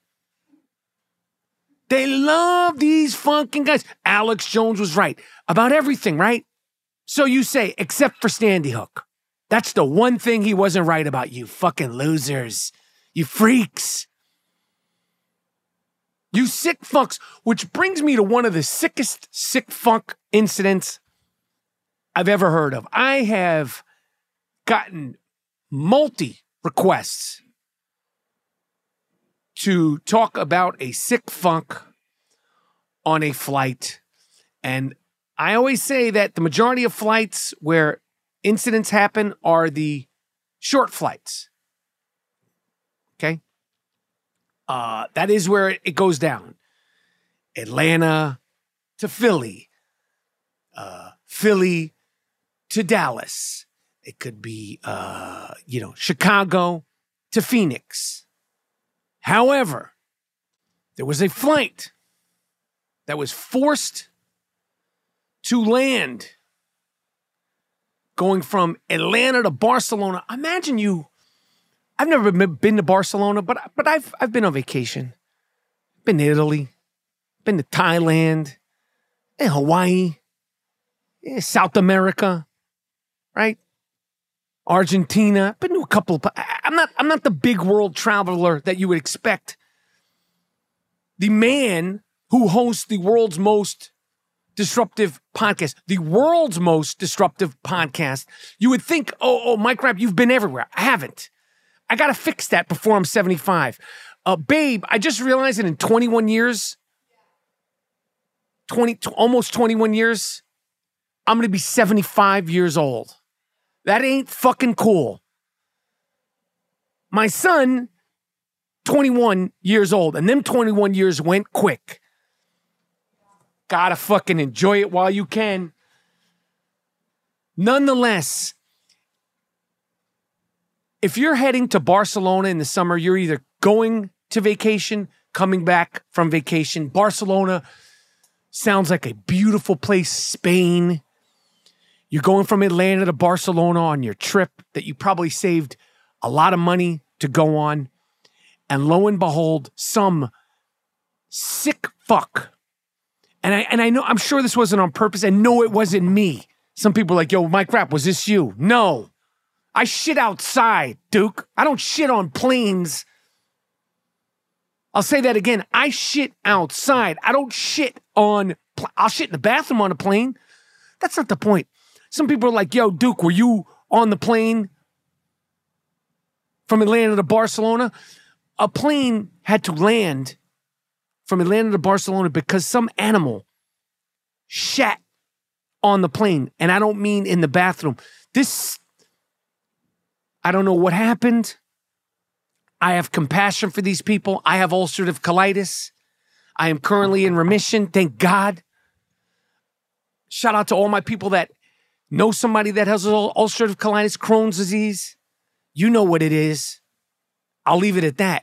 They love these fucking guys. Alex Jones was right about everything, right? So you say, except for Sandy Hook. That's the one thing he wasn't right about, you fucking losers. You freaks. You sick fucks, which brings me to one of the sickest sick fuck incidents I've ever heard of. I have gotten multi requests to talk about a sick fuck on a flight. And I always say that the majority of flights where incidents happen are the short flights. Okay? Uh, that is where it goes down. Atlanta to Philly. Uh, Philly to Dallas. It could be, uh, you know, Chicago to Phoenix. However, there was a flight that was forced to land going from Atlanta to Barcelona. Imagine you, I've never been to Barcelona, but, but I've, I've been on vacation. Been to Italy, been to Thailand, and Hawaii, yeah, South America, right? Argentina. Been to a couple of, I'm not, I'm not the big world traveler that you would expect. The man who hosts the world's most disruptive podcast, the world's most disruptive podcast, you would think, oh, oh, Mike Rapp, you've been everywhere. I haven't. I got to fix that before I'm seventy-five. Uh, babe, I just realized that in twenty-one years, twenty, almost twenty-one years, I'm going to be seventy-five years old. That ain't fucking cool. My son, twenty-one years old, and them twenty-one years went quick. Gotta fucking enjoy it while you can. Nonetheless, if you're heading to Barcelona in the summer, you're either going to vacation, coming back from vacation. Barcelona sounds like a beautiful place. Spain. You're going from Atlanta to Barcelona on your trip that you probably saved a lot of money to go on. And lo and behold, some sick fuck. And I and I know, I'm sure this wasn't on purpose. And no, it wasn't me. Some people are like, yo, Mike Rapp, was this you? No. I shit outside, Duke. I don't shit on planes. I'll say that again. I shit outside. I don't shit on, pl- I'll shit in the bathroom on a plane. That's not the point. Some people are like, yo, Duke, were you on the plane from Atlanta to Barcelona? A plane had to land from Atlanta to Barcelona because some animal shat on the plane. And I don't mean in the bathroom. This, I don't know what happened. I have compassion for these people. I have ulcerative colitis. I am currently in remission. Thank God. Shout out to all my people that know somebody that has ulcerative colitis, Crohn's disease. You know what it is. I'll leave it at that.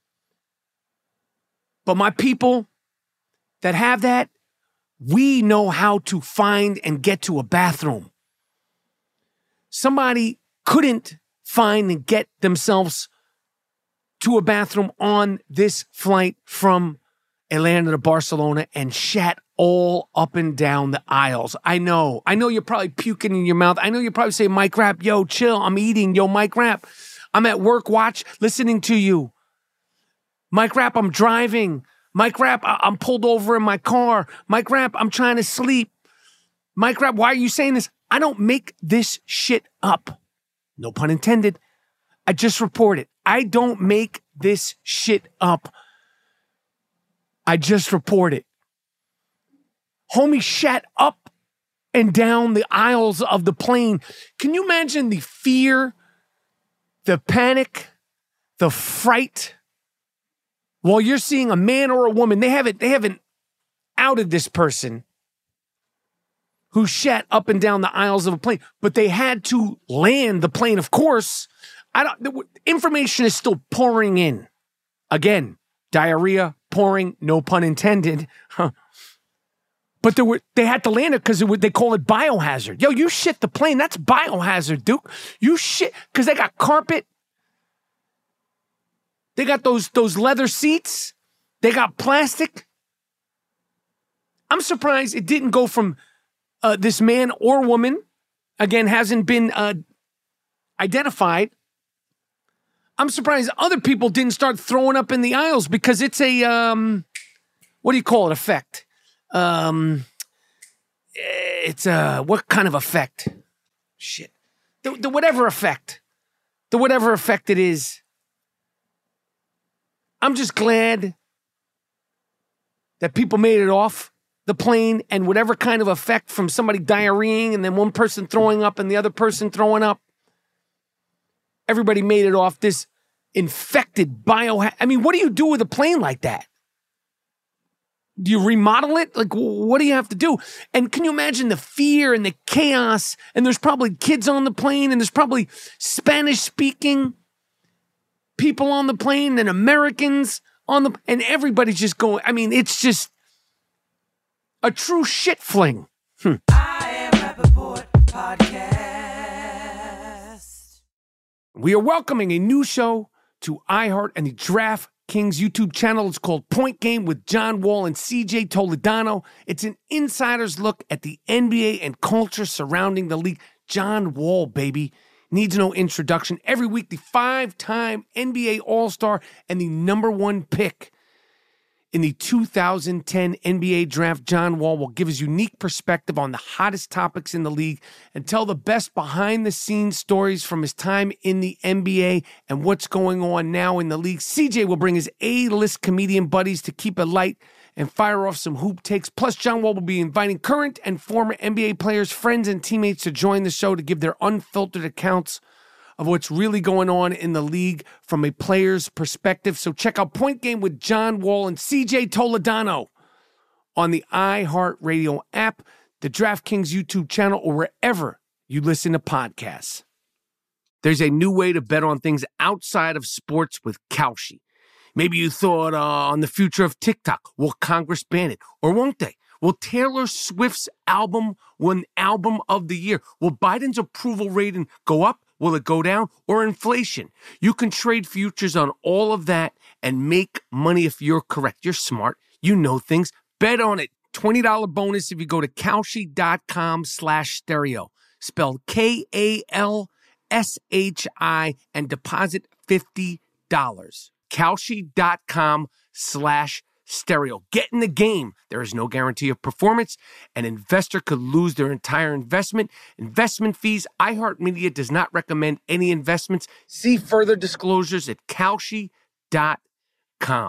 But my people that have that, we know how to find and get to a bathroom. Somebody couldn't find and get themselves to a bathroom on this flight from Atlanta to Barcelona and shat all up and down the aisles. I know. I know you're probably puking in your mouth. I know you probably say, Mike Rapp, yo, chill. I'm eating. Yo, Mike Rapp, I'm at work, watch, listening to you. Mike Rapp, I'm driving. Mike Rapp, I- I'm pulled over in my car. Mike Rapp, I'm trying to sleep. Mike Rapp, why are you saying this? I don't make this shit up. No pun intended. I just report it. I don't make this shit up. I just report it. Homie shat up and down the aisles of the plane. Can you imagine the fear, the panic, the fright? While you're seeing a man or a woman, they haven't, they haven't outed this person who shat up and down the aisles of a plane, but they had to land the plane. Of course, I don't. The information is still pouring in. Again, diarrhea pouring, no pun intended. Huh. But they were they had to land it because they call it biohazard. Yo, you shit the plane. That's biohazard, Duke. You shit because they got carpet. They got those those leather seats. They got plastic. I'm surprised it didn't go from uh, this man or woman. Again, hasn't been uh, identified. I'm surprised other people didn't start throwing up in the aisles because it's a, um, what do you call it, effect? Um, it's a, what kind of effect? Shit. The, the whatever effect. The whatever effect it is. I'm just glad that people made it off the plane and whatever kind of effect from somebody diarrheaing and then one person throwing up and the other person throwing up. Everybody made it off this infected bio. I mean, what do you do with a plane like that? Do you remodel it? Like, what do you have to do? And can you imagine the fear and the chaos? And there's probably kids on the plane and there's probably Spanish speaking people on the plane and Americans on the, and everybody's just going, I mean, it's just a true shit fling. Hmm. I am Rappaport Podcast. We are welcoming a new show to iHeart and the DraftKings YouTube channel. It's called Point Game with John Wall and C J Toledano. It's an insider's look at the N B A and culture surrounding the league. John Wall, baby, needs no introduction. Every week, the five-time N B A All-Star and the number one pick in the two thousand ten N B A Draft, John Wall will give his unique perspective on the hottest topics in the league and tell the best behind-the-scenes stories from his time in the N B A and what's going on now in the league. C J will bring his A-list comedian buddies to keep it light and fire off some hoop takes. Plus, John Wall will be inviting current and former N B A players, friends, and teammates to join the show to give their unfiltered accounts of what's really going on in the league from a player's perspective. So check out Point Game with John Wall and C J Toledano on the iHeartRadio app, the DraftKings YouTube channel, or wherever you listen to podcasts. There's a new way to bet on things outside of sports with Kalshi. Maybe you thought uh, on the future of TikTok. Will Congress ban it? Or won't they? Will Taylor Swift's album win Album of the Year? Will Biden's approval rating go up? Will it go down? Or inflation? You can trade futures on all of that and make money if you're correct. You're smart. You know things. Bet on it. twenty dollars bonus if you go to Kalshi.com slash stereo. Spelled K A L S H I and deposit fifty dollars. Kalshi.com slash stereo. Get in the game. There is no guarantee of performance. An investor could lose their entire investment. Investment fees. iHeartMedia does not recommend any investments. See further disclosures at Kalshi dot com.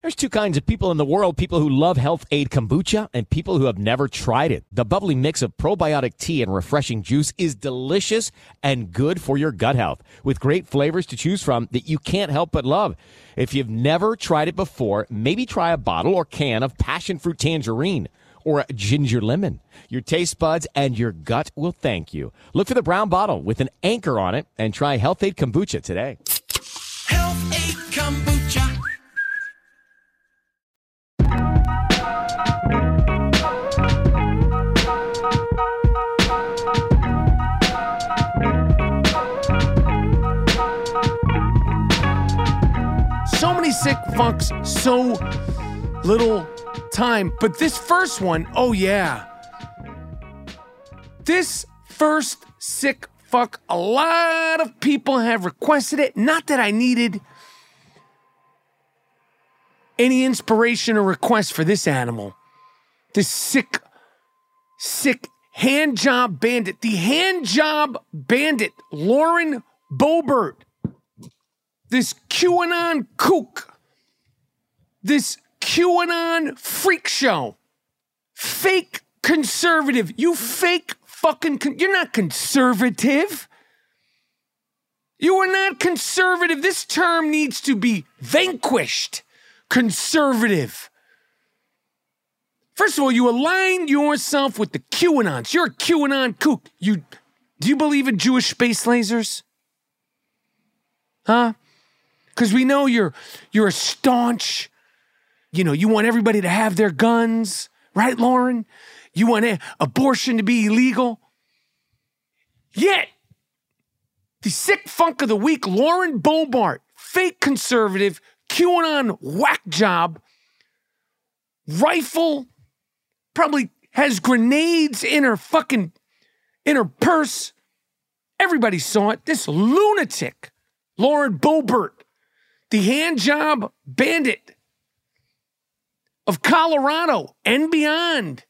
There's two kinds of people in the world, people who love Health Aid Kombucha and people who have never tried it. The bubbly mix of probiotic tea and refreshing juice is delicious and good for your gut health, with great flavors to choose from that you can't help but love. If you've never tried it before, maybe try a bottle or can of passion fruit tangerine or ginger lemon. Your taste buds and your gut will thank you. Look for the brown bottle with an anchor on it and try Health Aid Kombucha today. Health Aid Kombucha. So many sick fucks, so little time. But this first one, oh yeah. This first sick fuck, a lot of people have requested it. Not that I needed any inspiration or request for this animal. This sick, sick hand job bandit. The hand job bandit, Lauren Boebert. This QAnon kook, this QAnon freak show, fake conservative. You fake fucking, con- you're not conservative. You are not conservative. This term needs to be vanquished. Conservative. First of all, you align yourself with the QAnons. You're a QAnon kook. You, do you believe in Jewish space lasers? Huh? Because we know you're you're a staunch, you know, you want everybody to have their guns, right, Lauren? You want a- abortion to be illegal. Yet, the sick funk of the week, Lauren Boebert, fake conservative, QAnon whack job, rifle, probably has grenades in her fucking, in her purse. Everybody saw it. This lunatic, Lauren Boebert, the hand job bandit of Colorado and beyond.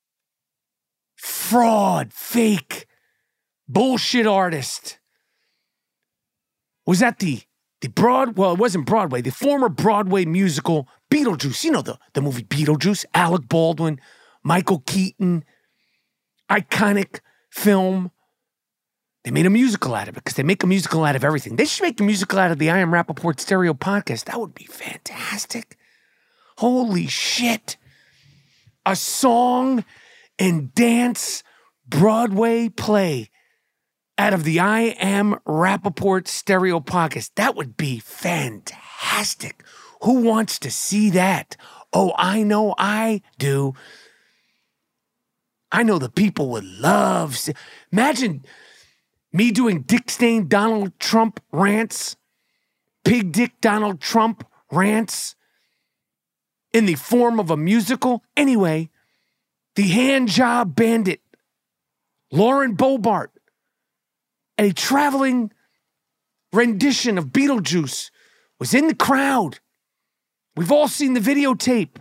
Fraud, fake, bullshit artist. Was that the, the Broad, well, it wasn't Broadway, the former Broadway musical Beetlejuice. You know the, the movie Beetlejuice, Alec Baldwin, Michael Keaton, iconic film. They made a musical out of it because they make a musical out of everything. They should make a musical out of the I Am Rappaport Stereo podcast. That would be fantastic. Holy shit. A song and dance Broadway play out of the I Am Rappaport Stereo podcast. That would be fantastic. Who wants to see that? Oh, I know I do. I know the people would love. Imagine me doing Dick Stain Donald Trump rants, Pig Dick Donald Trump rants in the form of a musical. Anyway, the hand job bandit, Lauren Boebert, a traveling rendition of Beetlejuice, was in the crowd. We've all seen the videotape.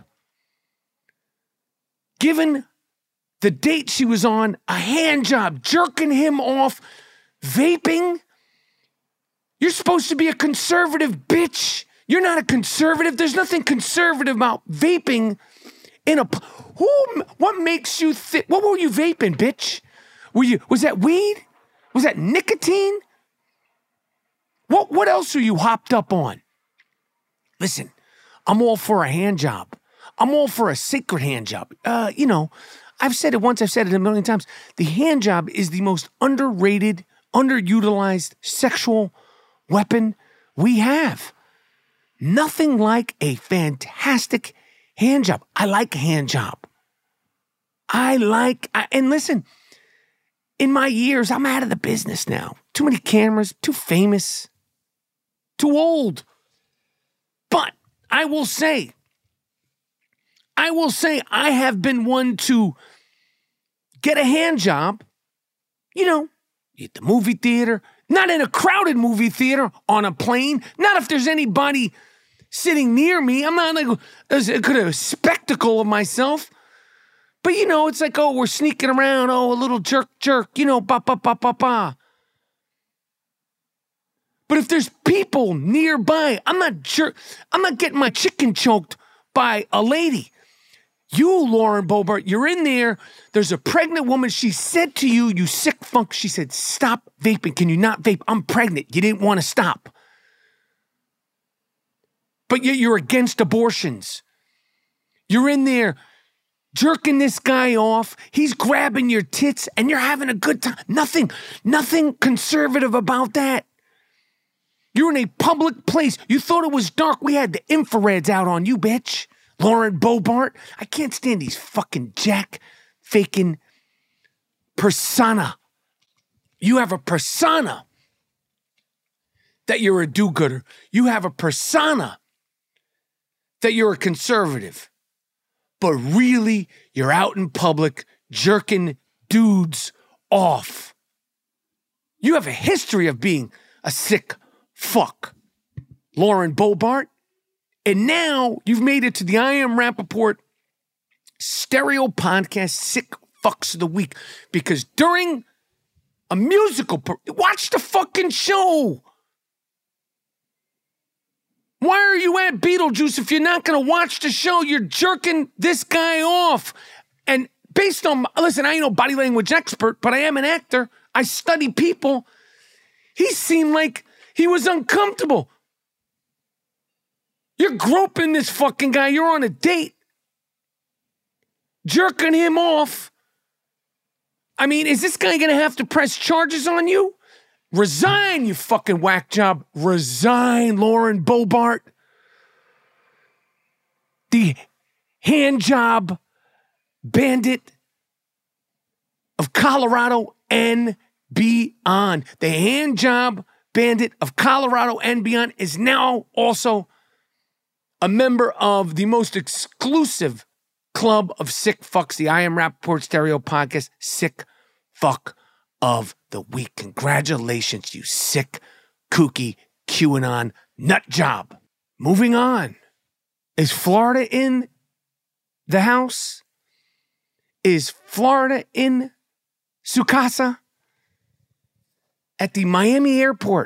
Given the date she was on, a hand job, jerking him off, vaping. You're supposed to be a conservative, bitch. You're not a conservative. There's nothing conservative about vaping in a... Who? What makes you think... What were you vaping, bitch? Were you... Was that weed? Was that nicotine? What, what else are you hopped up on? Listen, I'm all for a hand job. I'm all for a sacred hand job. Uh, you know, I've said it once, I've said it a million times. The hand job is the most underrated, underutilized sexual weapon we have. Nothing like a fantastic hand job. I like a hand job. I like, I, and listen, in my years, I'm out of the business now. Too many cameras, too famous, too old. But I will say, I will say I have been one to get a hand job, you know, at the movie theater, not in a crowded movie theater, on a plane, not if there's anybody sitting near me. I'm not like a, a, a spectacle of myself. But, you know, it's like, oh, we're sneaking around. Oh, a little jerk, jerk, you know, ba, ba, ba, ba, ba. But if there's people nearby, I'm not jerk. I'm not getting my chicken choked by a lady. You, Lauren Boebert, you're in there. There's a pregnant woman. She said to you, you sick funk, she said, stop vaping. Can you not vape? I'm pregnant. You didn't want to stop. But yet you're against abortions. You're in there jerking this guy off. He's grabbing your tits and you're having a good time. Nothing, nothing conservative about that. You're in a public place. You thought it was dark. We had the infrareds out on you, bitch. Lauren Boebert. I can't stand these fucking jack faking persona. You have a persona that you're a do-gooder. You have a persona that you're a conservative. But really, you're out in public jerking dudes off. You have a history of being a sick fuck, Lauren Boebert. And now you've made it to the I Am Rappaport stereo podcast, Sick Fucks of the Week. Because during a musical, per- watch the fucking show. Why are you at Beetlejuice if you're not going to watch the show? You're jerking this guy off. And based on, listen, I ain't no body language expert, but I am an actor. I study people. He seemed like he was uncomfortable. You're groping this fucking guy. You're on a date. Jerking him off. I mean, is this guy going to have to press charges on you? Resign, you fucking whack job. Resign, Lauren Boebert. The hand job bandit of Colorado and beyond. The hand job bandit of Colorado and beyond is now also a member of the most exclusive club of sick fucks, the I Am Rappaport Stereo Podcast, Sick Fuck of the Week. Congratulations, you sick, kooky, QAnon nut job. Moving on. Is Florida in the house? Is Florida in Sukasa? At the Miami airport,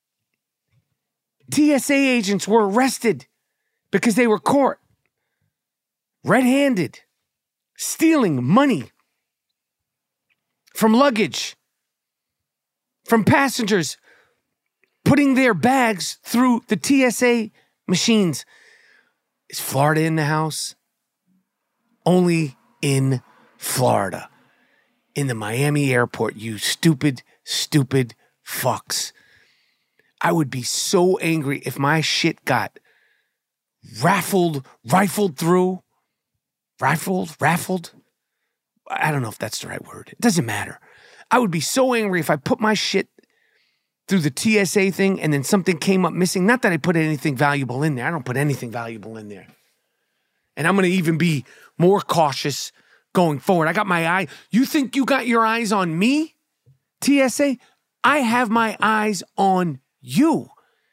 T S A agents were arrested because they were caught red-handed stealing money from luggage, from passengers, putting their bags through the T S A machines. Is Florida in the house? Only in Florida. In the Miami airport, you stupid, stupid fucks. I would be so angry if my shit got raffled, rifled through. Rifled? Raffled? I don't know if that's the right word. It doesn't matter. I would be so angry if I put my shit through the T S A thing and then something came up missing. Not that I put anything valuable in there. I don't put anything valuable in there. And I'm going to even be more cautious going forward. I got my eye. You think you got your eyes on me, T S A? I have my eyes on you,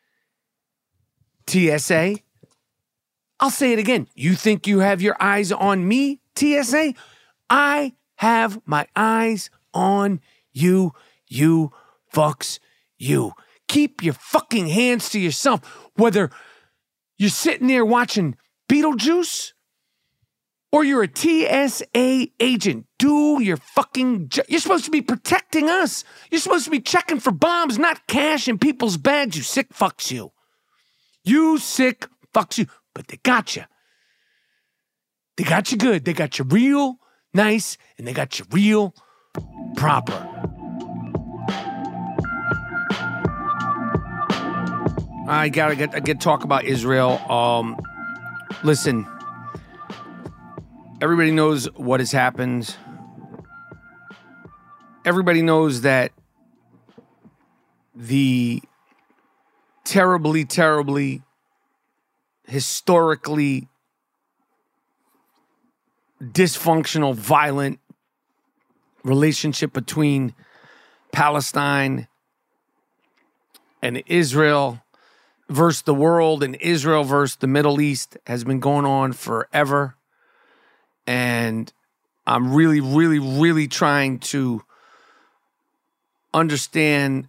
T S A. I'll say it again. You think you have your eyes on me, T S A? I have my eyes on you, you fucks, you. Keep your fucking hands to yourself. Whether you're sitting there watching Beetlejuice or you're a T S A agent, do your fucking job. You're supposed to be protecting us. You're supposed to be checking for bombs, not cash in people's bags, you sick fucks, you. You sick fucks, you. But they got you. They got you good. They got you real nice, and they got you real proper. I gotta get I get talk about Israel. Um, listen, everybody knows what has happened. Everybody knows that the terribly, terribly, historically dysfunctional, violent relationship between Palestine and Israel versus the world and Israel versus the Middle East has been going on forever. And I'm really, really, really trying to understand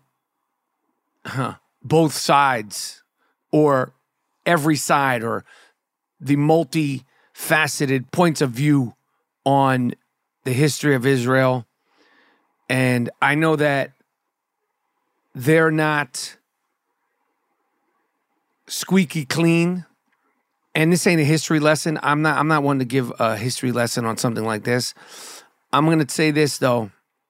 huh, both sides or every side or the multifaceted points of view on the history of Israel. And I know that they're not squeaky clean. And this ain't a history lesson. I'm not I'm not one to give a history lesson on something like this. I'm going to say this, though.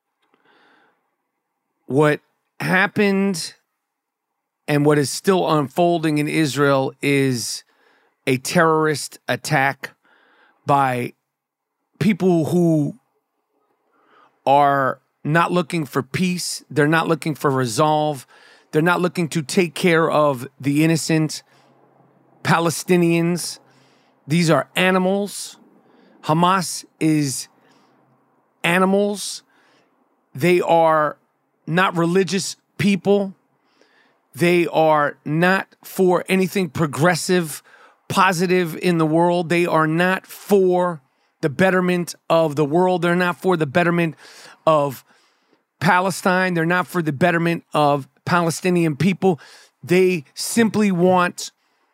What happened and what is still unfolding in Israel is a terrorist attack by people who are not looking for peace. They're not looking for resolve. They're not looking to take care of the innocent Palestinians. These are animals. Hamas is animals. They are not religious people. They are not for anything progressive, positive in the world. They are not for the betterment of the world. They're not for the betterment of Palestine. They're not for the betterment of Palestinian people. They simply want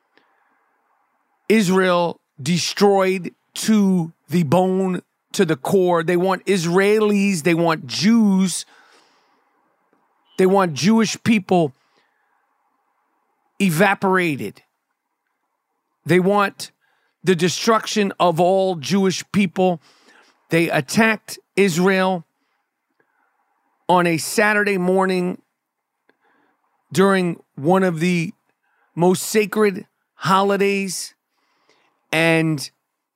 Israel destroyed to the bone, to the core. They want Israelis, they want Jews, they want Jewish people evaporated. They want the destruction of all Jewish people. They attacked Israel on a Saturday morning during one of the most sacred holidays, and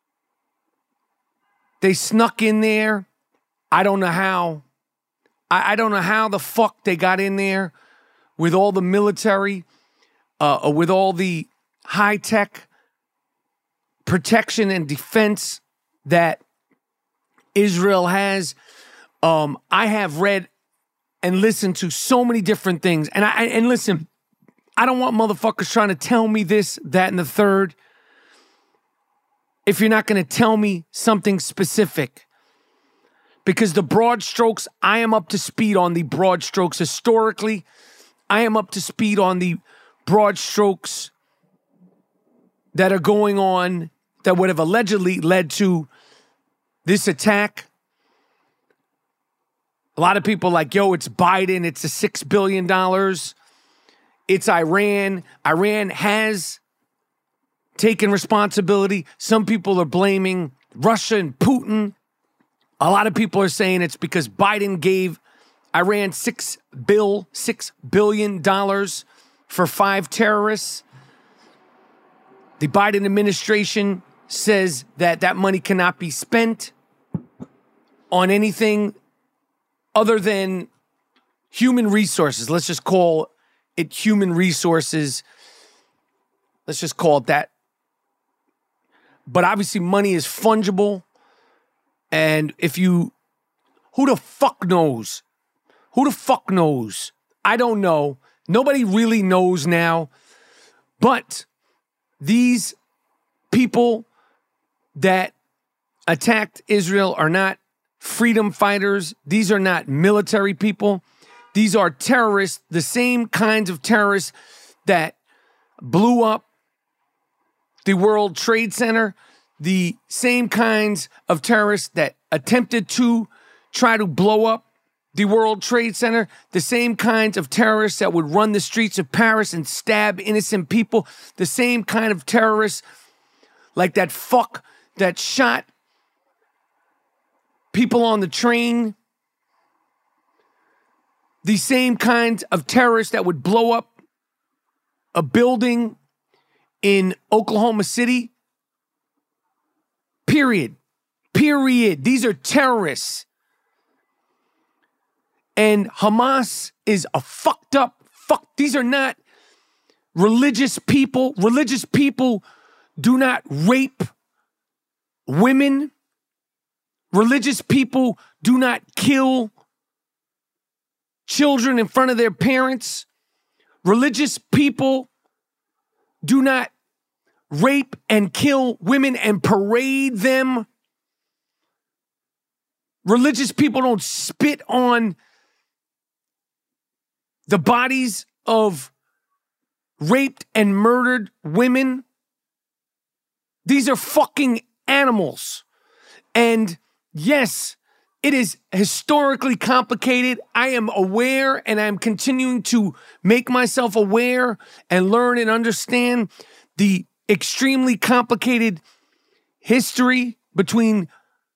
they snuck in there. I don't know how. I, I don't know how the fuck they got in there with all the military, uh, with all the high-tech protection and defense that Israel has. Um, I have read and listened to so many different things. And I and listen, I don't want motherfuckers trying to tell me this, that, and the third if you're not going to tell me something specific. Because the broad strokes, I am up to speed on the broad strokes historically. I am up to speed on the broad strokes that are going on that would have allegedly led to this attack. A lot of people are like, yo, it's Biden. It's the six billion dollars. It's Iran. Iran has taken responsibility. Some people are blaming Russia and Putin. A lot of people are saying it's because Biden gave Iran six bill, six billion dollars for five terrorists. The Biden administration says that that money cannot be spent on anything other than human resources. Let's just call it human resources. Let's just call it that. But obviously money is fungible. And if you, who the fuck knows? Who the fuck knows? I don't know. Nobody really knows now. But these people that attacked Israel are not freedom fighters. These are not military people. These are terrorists, the same kinds of terrorists that blew up the World Trade Center, the same kinds of terrorists that attempted to try to blow up the World Trade Center, the same kinds of terrorists that would run the streets of Paris and stab innocent people, the same kind of terrorists like that fuck that shot people on the train, the same kinds of terrorists that would blow up a building in Oklahoma City. Period. Period. These are terrorists. And Hamas is a fucked up fuck. These are not religious people. Religious people do not rape women. Religious people do not kill children in front of their parents. Religious people do not rape and kill women and parade them. Religious people don't spit on the bodies of raped and murdered women. These are fucking animals. And yes, it is historically complicated. I am aware, and I'm continuing to make myself aware and learn and understand the extremely complicated history between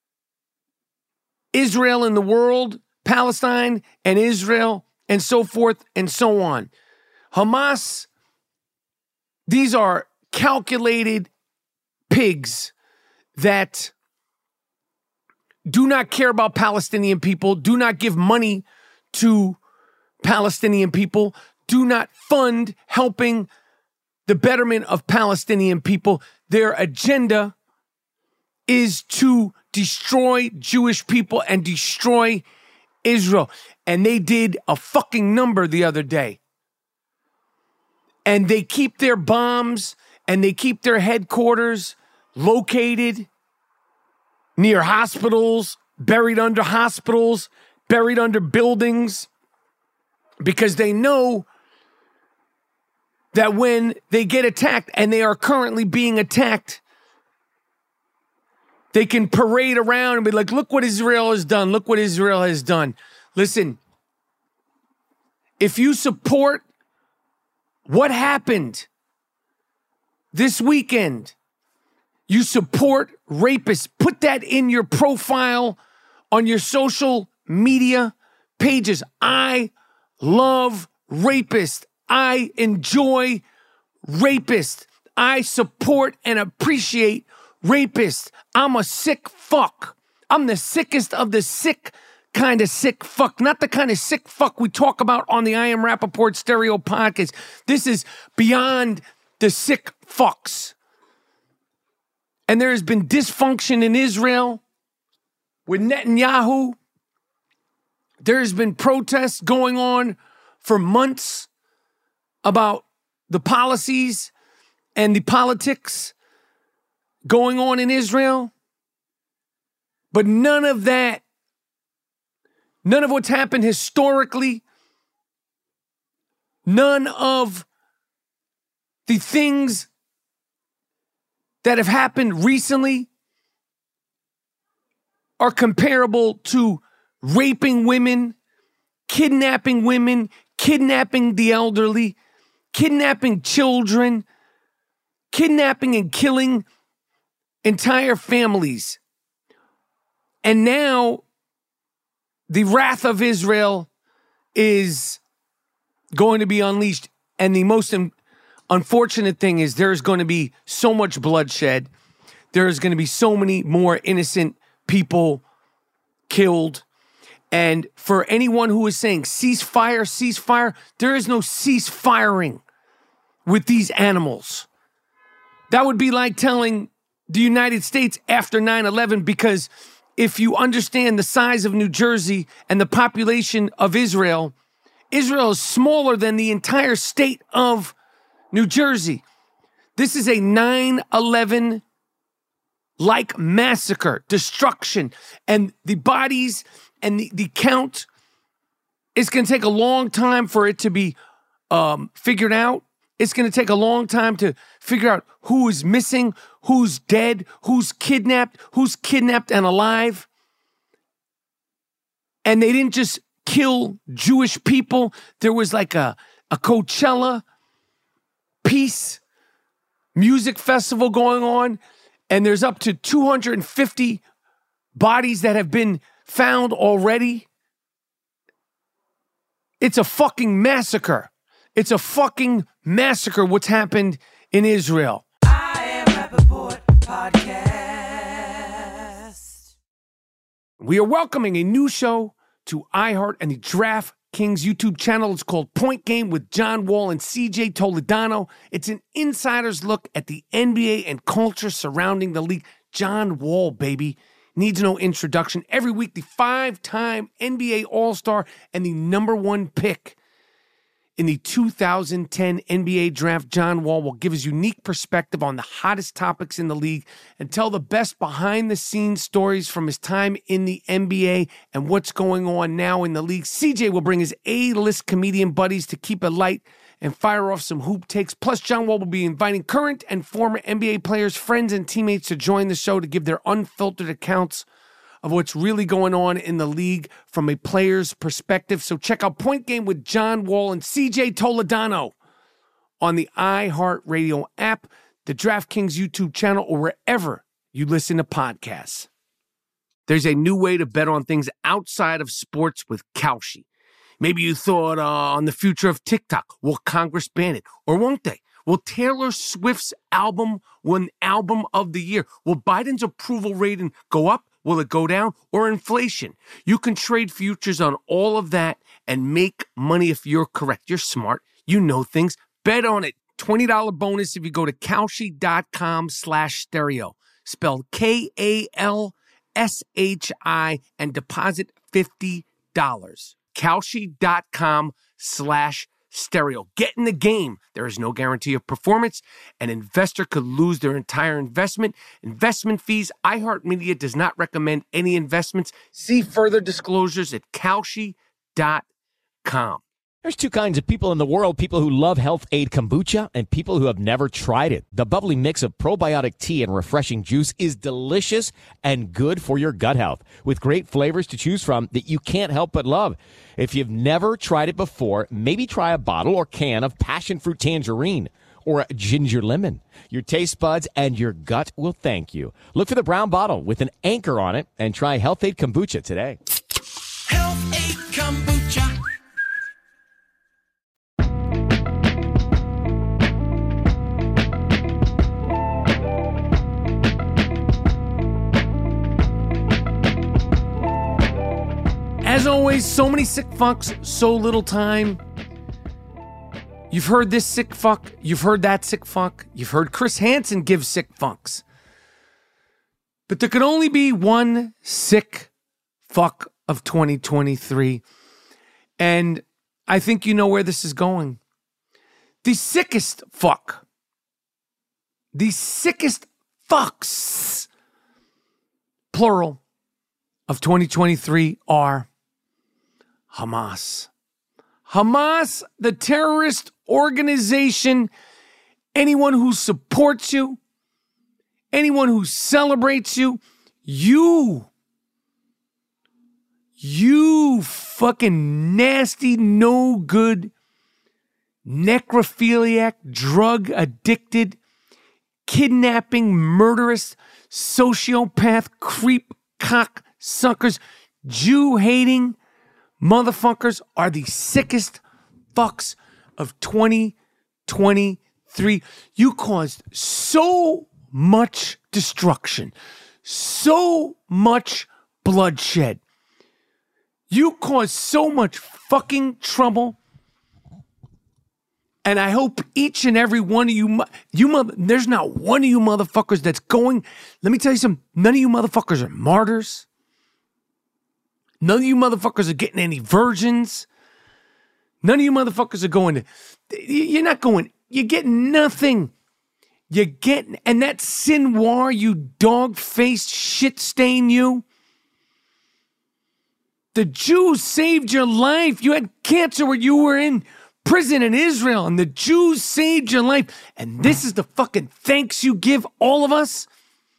Israel and the world, Palestine and Israel, and so forth and so on. Hamas, these are calculated pigs that do not care about Palestinian people, do not give money to Palestinian people, do not fund helping the betterment of Palestinian people. Their agenda is to destroy Jewish people and destroy Israel. And they did a fucking number the other day. And they keep their bombs and they keep their headquarters located near hospitals, buried under hospitals, buried under buildings, because they know that when they get attacked, and they are currently being attacked, they can parade around and be like, look what Israel has done. Look what Israel has done. Listen, if you support what happened this weekend, you support rapists, put that in your profile on your social media pages. I love rapists. I enjoy rapists. I support and appreciate rapists. I'm a sick fuck. I'm the sickest of the sick kind of sick fuck. Not the kind of sick fuck we talk about on the I Am Rappaport Stereo podcast. This is beyond the sick fucks. And there has been dysfunction in Israel with Netanyahu. There has been protests going on for months about the policies and the politics going on in Israel. But none of that, none of what's happened historically, none of the things that have happened recently are comparable to raping women, kidnapping women, kidnapping the elderly, kidnapping children, kidnapping and killing entire families. And now the wrath of Israel is going to be unleashed. And the most im- unfortunate thing is there's going to be so much bloodshed. There's going to be so many more innocent people killed. And for anyone who is saying ceasefire, ceasefire, there is no ceasefiring with these animals. That would be like telling the United States after nine eleven, because if you understand the size of New Jersey and the population of Israel, Israel is smaller than the entire state of New Jersey. This is a nine eleven like massacre, destruction, and the bodies and the, the count, it's going to take a long time for it to be um, figured out. It's going to take a long time to figure out who is missing, who's dead, who's kidnapped, who's kidnapped and alive. And they didn't just kill Jewish people. There was like a, a Coachella peace music festival going on, and there's up to two hundred fifty bodies that have been found already. It's a fucking massacre. It's a fucking massacre what's happened in Israel. I Am Rappaport Podcast. We are welcoming a new show to iHeart and the DraftKings YouTube channel. It's called Point Game with John Wall and C J Toledano. It's an insider's look at the N B A and culture surrounding the league. John Wall, baby, needs no introduction. Every week, the five-time N B A All-Star and the number one pick in the two thousand ten N B A Draft, John Wall will give his unique perspective on the hottest topics in the league and tell the best behind-the-scenes stories from his time in the N B A and what's going on now in the league. C J will bring his A-list comedian buddies to keep it light and fire off some hoop takes. Plus, John Wall will be inviting current and former N B A players, friends, and teammates to join the show to give their unfiltered accounts of what's really going on in the league from a player's perspective. So check out Point Game with John Wall and C J Toledano on the iHeartRadio app, the DraftKings YouTube channel, or wherever you listen to podcasts. There's a new way to bet on things outside of sports with Kalshi. Maybe you thought uh, on the future of TikTok. Will Congress ban it? Or won't they? Will Taylor Swift's album win Album of the Year? Will Biden's approval rating go up? Will it go down? Or inflation? You can trade futures on all of that and make money if you're correct. You're smart. You know things. Bet on it. twenty dollars bonus if you go to Kalshi.com slash stereo. Spelled K A L S H I and deposit fifty dollars. Kalshi.com slash stereo. Get in the game. There is no guarantee of performance. An investor could lose their entire investment. Investment fees. iHeartMedia does not recommend any investments. See further disclosures at Kalshi dot com. There's two kinds of people in the world, people who love Health Aid Kombucha and people who have never tried it. The bubbly mix of probiotic tea and refreshing juice is delicious and good for your gut health, with great flavors to choose from that you can't help but love. If you've never tried it before, maybe try a bottle or can of passion fruit tangerine or a ginger lemon. Your taste buds and your gut will thank you. Look for the brown bottle with an anchor on it and try Health Aid Kombucha today. Health Aid Kombucha. As always, so many sick fucks, so little time. You've heard this sick fuck. You've heard that sick fuck. You've heard Chris Hansen give sick fucks. But there could only be one sick fuck of twenty twenty-three. And I think you know where this is going. The sickest fuck. The sickest fucks, plural, of twenty twenty-three are Hamas. Hamas, the terrorist organization, anyone who supports you, anyone who celebrates you, you, you fucking nasty, no good, necrophiliac, drug addicted, kidnapping, murderous, sociopath, creep, cock suckers, Jew hating motherfuckers are the sickest fucks of twenty twenty-three. You caused so much destruction, so much bloodshed. You caused so much fucking trouble. And I hope each and every one of you, you mother, there's not one of you motherfuckers that's going, let me tell you something, none of you motherfuckers are martyrs. None of you motherfuckers are getting any virgins. None of you motherfuckers are going to, you're not going, you're getting nothing. You're getting, and that Sinwar, you dog-faced shit stain you. The Jews saved your life. You had cancer when you were in prison in Israel, and the Jews saved your life. And this is the fucking thanks you give all of us?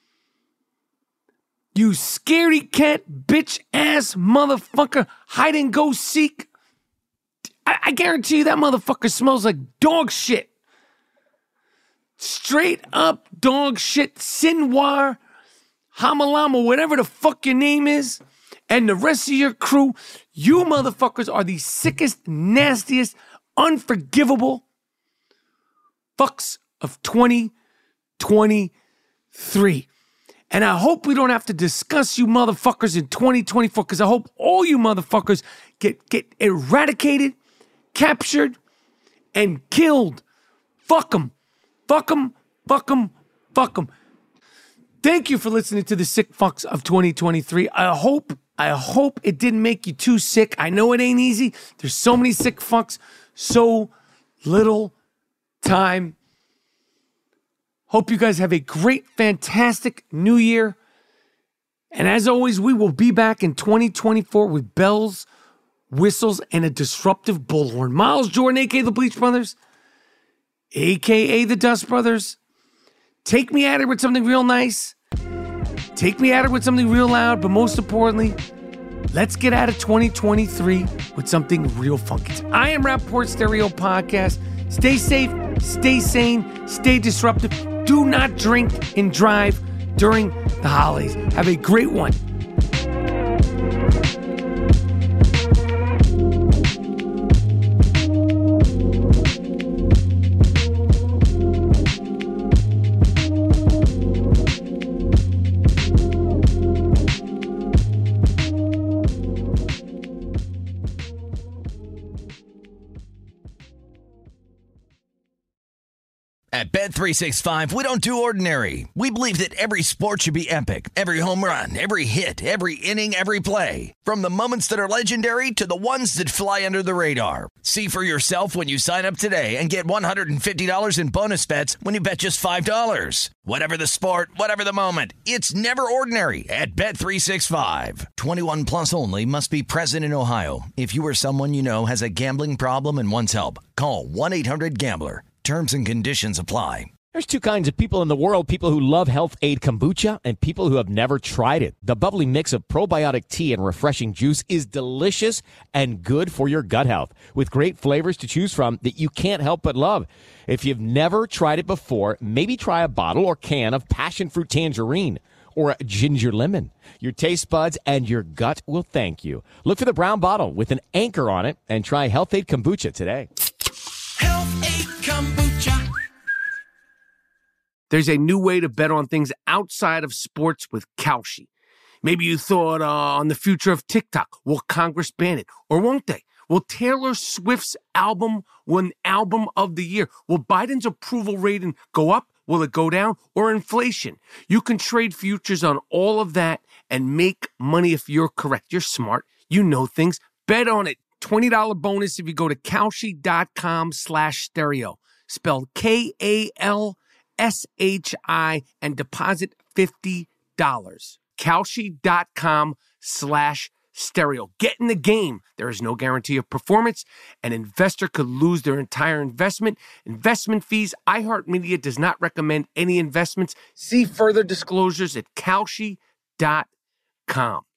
You scaredy cat, bitch ass motherfucker, hide and go seek. I, I guarantee you that motherfucker smells like dog shit. Straight up dog shit. Sinwar, Hamalama, whatever the fuck your name is, and the rest of your crew, you motherfuckers are the sickest, nastiest, unforgivable fucks of twenty twenty-three. And I hope we don't have to discuss you motherfuckers in twenty twenty-four, because I hope all you motherfuckers get, get eradicated, captured, and killed. Fuck them. Fuck them. Fuck them. Fuck them. Thank you for listening to the sick fucks of twenty twenty-three. I hope, I hope it didn't make you too sick. I know it ain't easy. There's so many sick fucks, so little time. Hope you guys have a great, fantastic new year. And as always, we will be back in twenty twenty-four with bells whistles, and a disruptive bullhorn. Miles Jordan, a k a the Bleach Brothers, a k a the Dust Brothers. Take me at it with something real nice. Take me at it with something real loud, but most importantly, let's get out of twenty twenty-three with something real funky. I Am Rappaport Stereo Podcast. Stay safe, stay sane, stay disruptive. Do not drink and drive during the holidays. Have a great one. At Bet three sixty-five, we don't do ordinary. We believe that every sport should be epic. Every home run, every hit, every inning, every play. From the moments that are legendary to the ones that fly under the radar. See for yourself when you sign up today and get one hundred fifty dollars in bonus bets when you bet just five dollars. Whatever the sport, whatever the moment, it's never ordinary at Bet three sixty-five. twenty-one plus only. Must be present in Ohio. If you or someone you know has a gambling problem and wants help, call one eight hundred gambler. Terms and conditions apply. There's two kinds of people in the world, people who love Health Aid Kombucha and people who have never tried it. The bubbly mix of probiotic tea and refreshing juice is delicious and good for your gut health, with great flavors to choose from that you can't help but love. If you've never tried it before, maybe try a bottle or can of passion fruit tangerine or a ginger lemon. Your taste buds and your gut will thank you. Look for the brown bottle with an anchor on it and try Health Aid Kombucha today. Health Aid Kombucha. There's a new way to bet on things outside of sports with Kalshi. Maybe you thought uh, on the future of TikTok. Will Congress ban it? Or won't they? Will Taylor Swift's album win Album of the Year? Will Biden's approval rating go up? Will it go down? Or inflation? You can trade futures on all of that and make money if you're correct. You're smart. You know things. Bet on it. twenty dollars bonus if you go to Kalshi.com slash stereo. Spelled K A L S H I and deposit fifty dollars. Kalshi.com slash stereo. Get in the game. There is no guarantee of performance. An investor could lose their entire investment. Investment fees. iHeartMedia does not recommend any investments. See further disclosures at Kalshi dot com.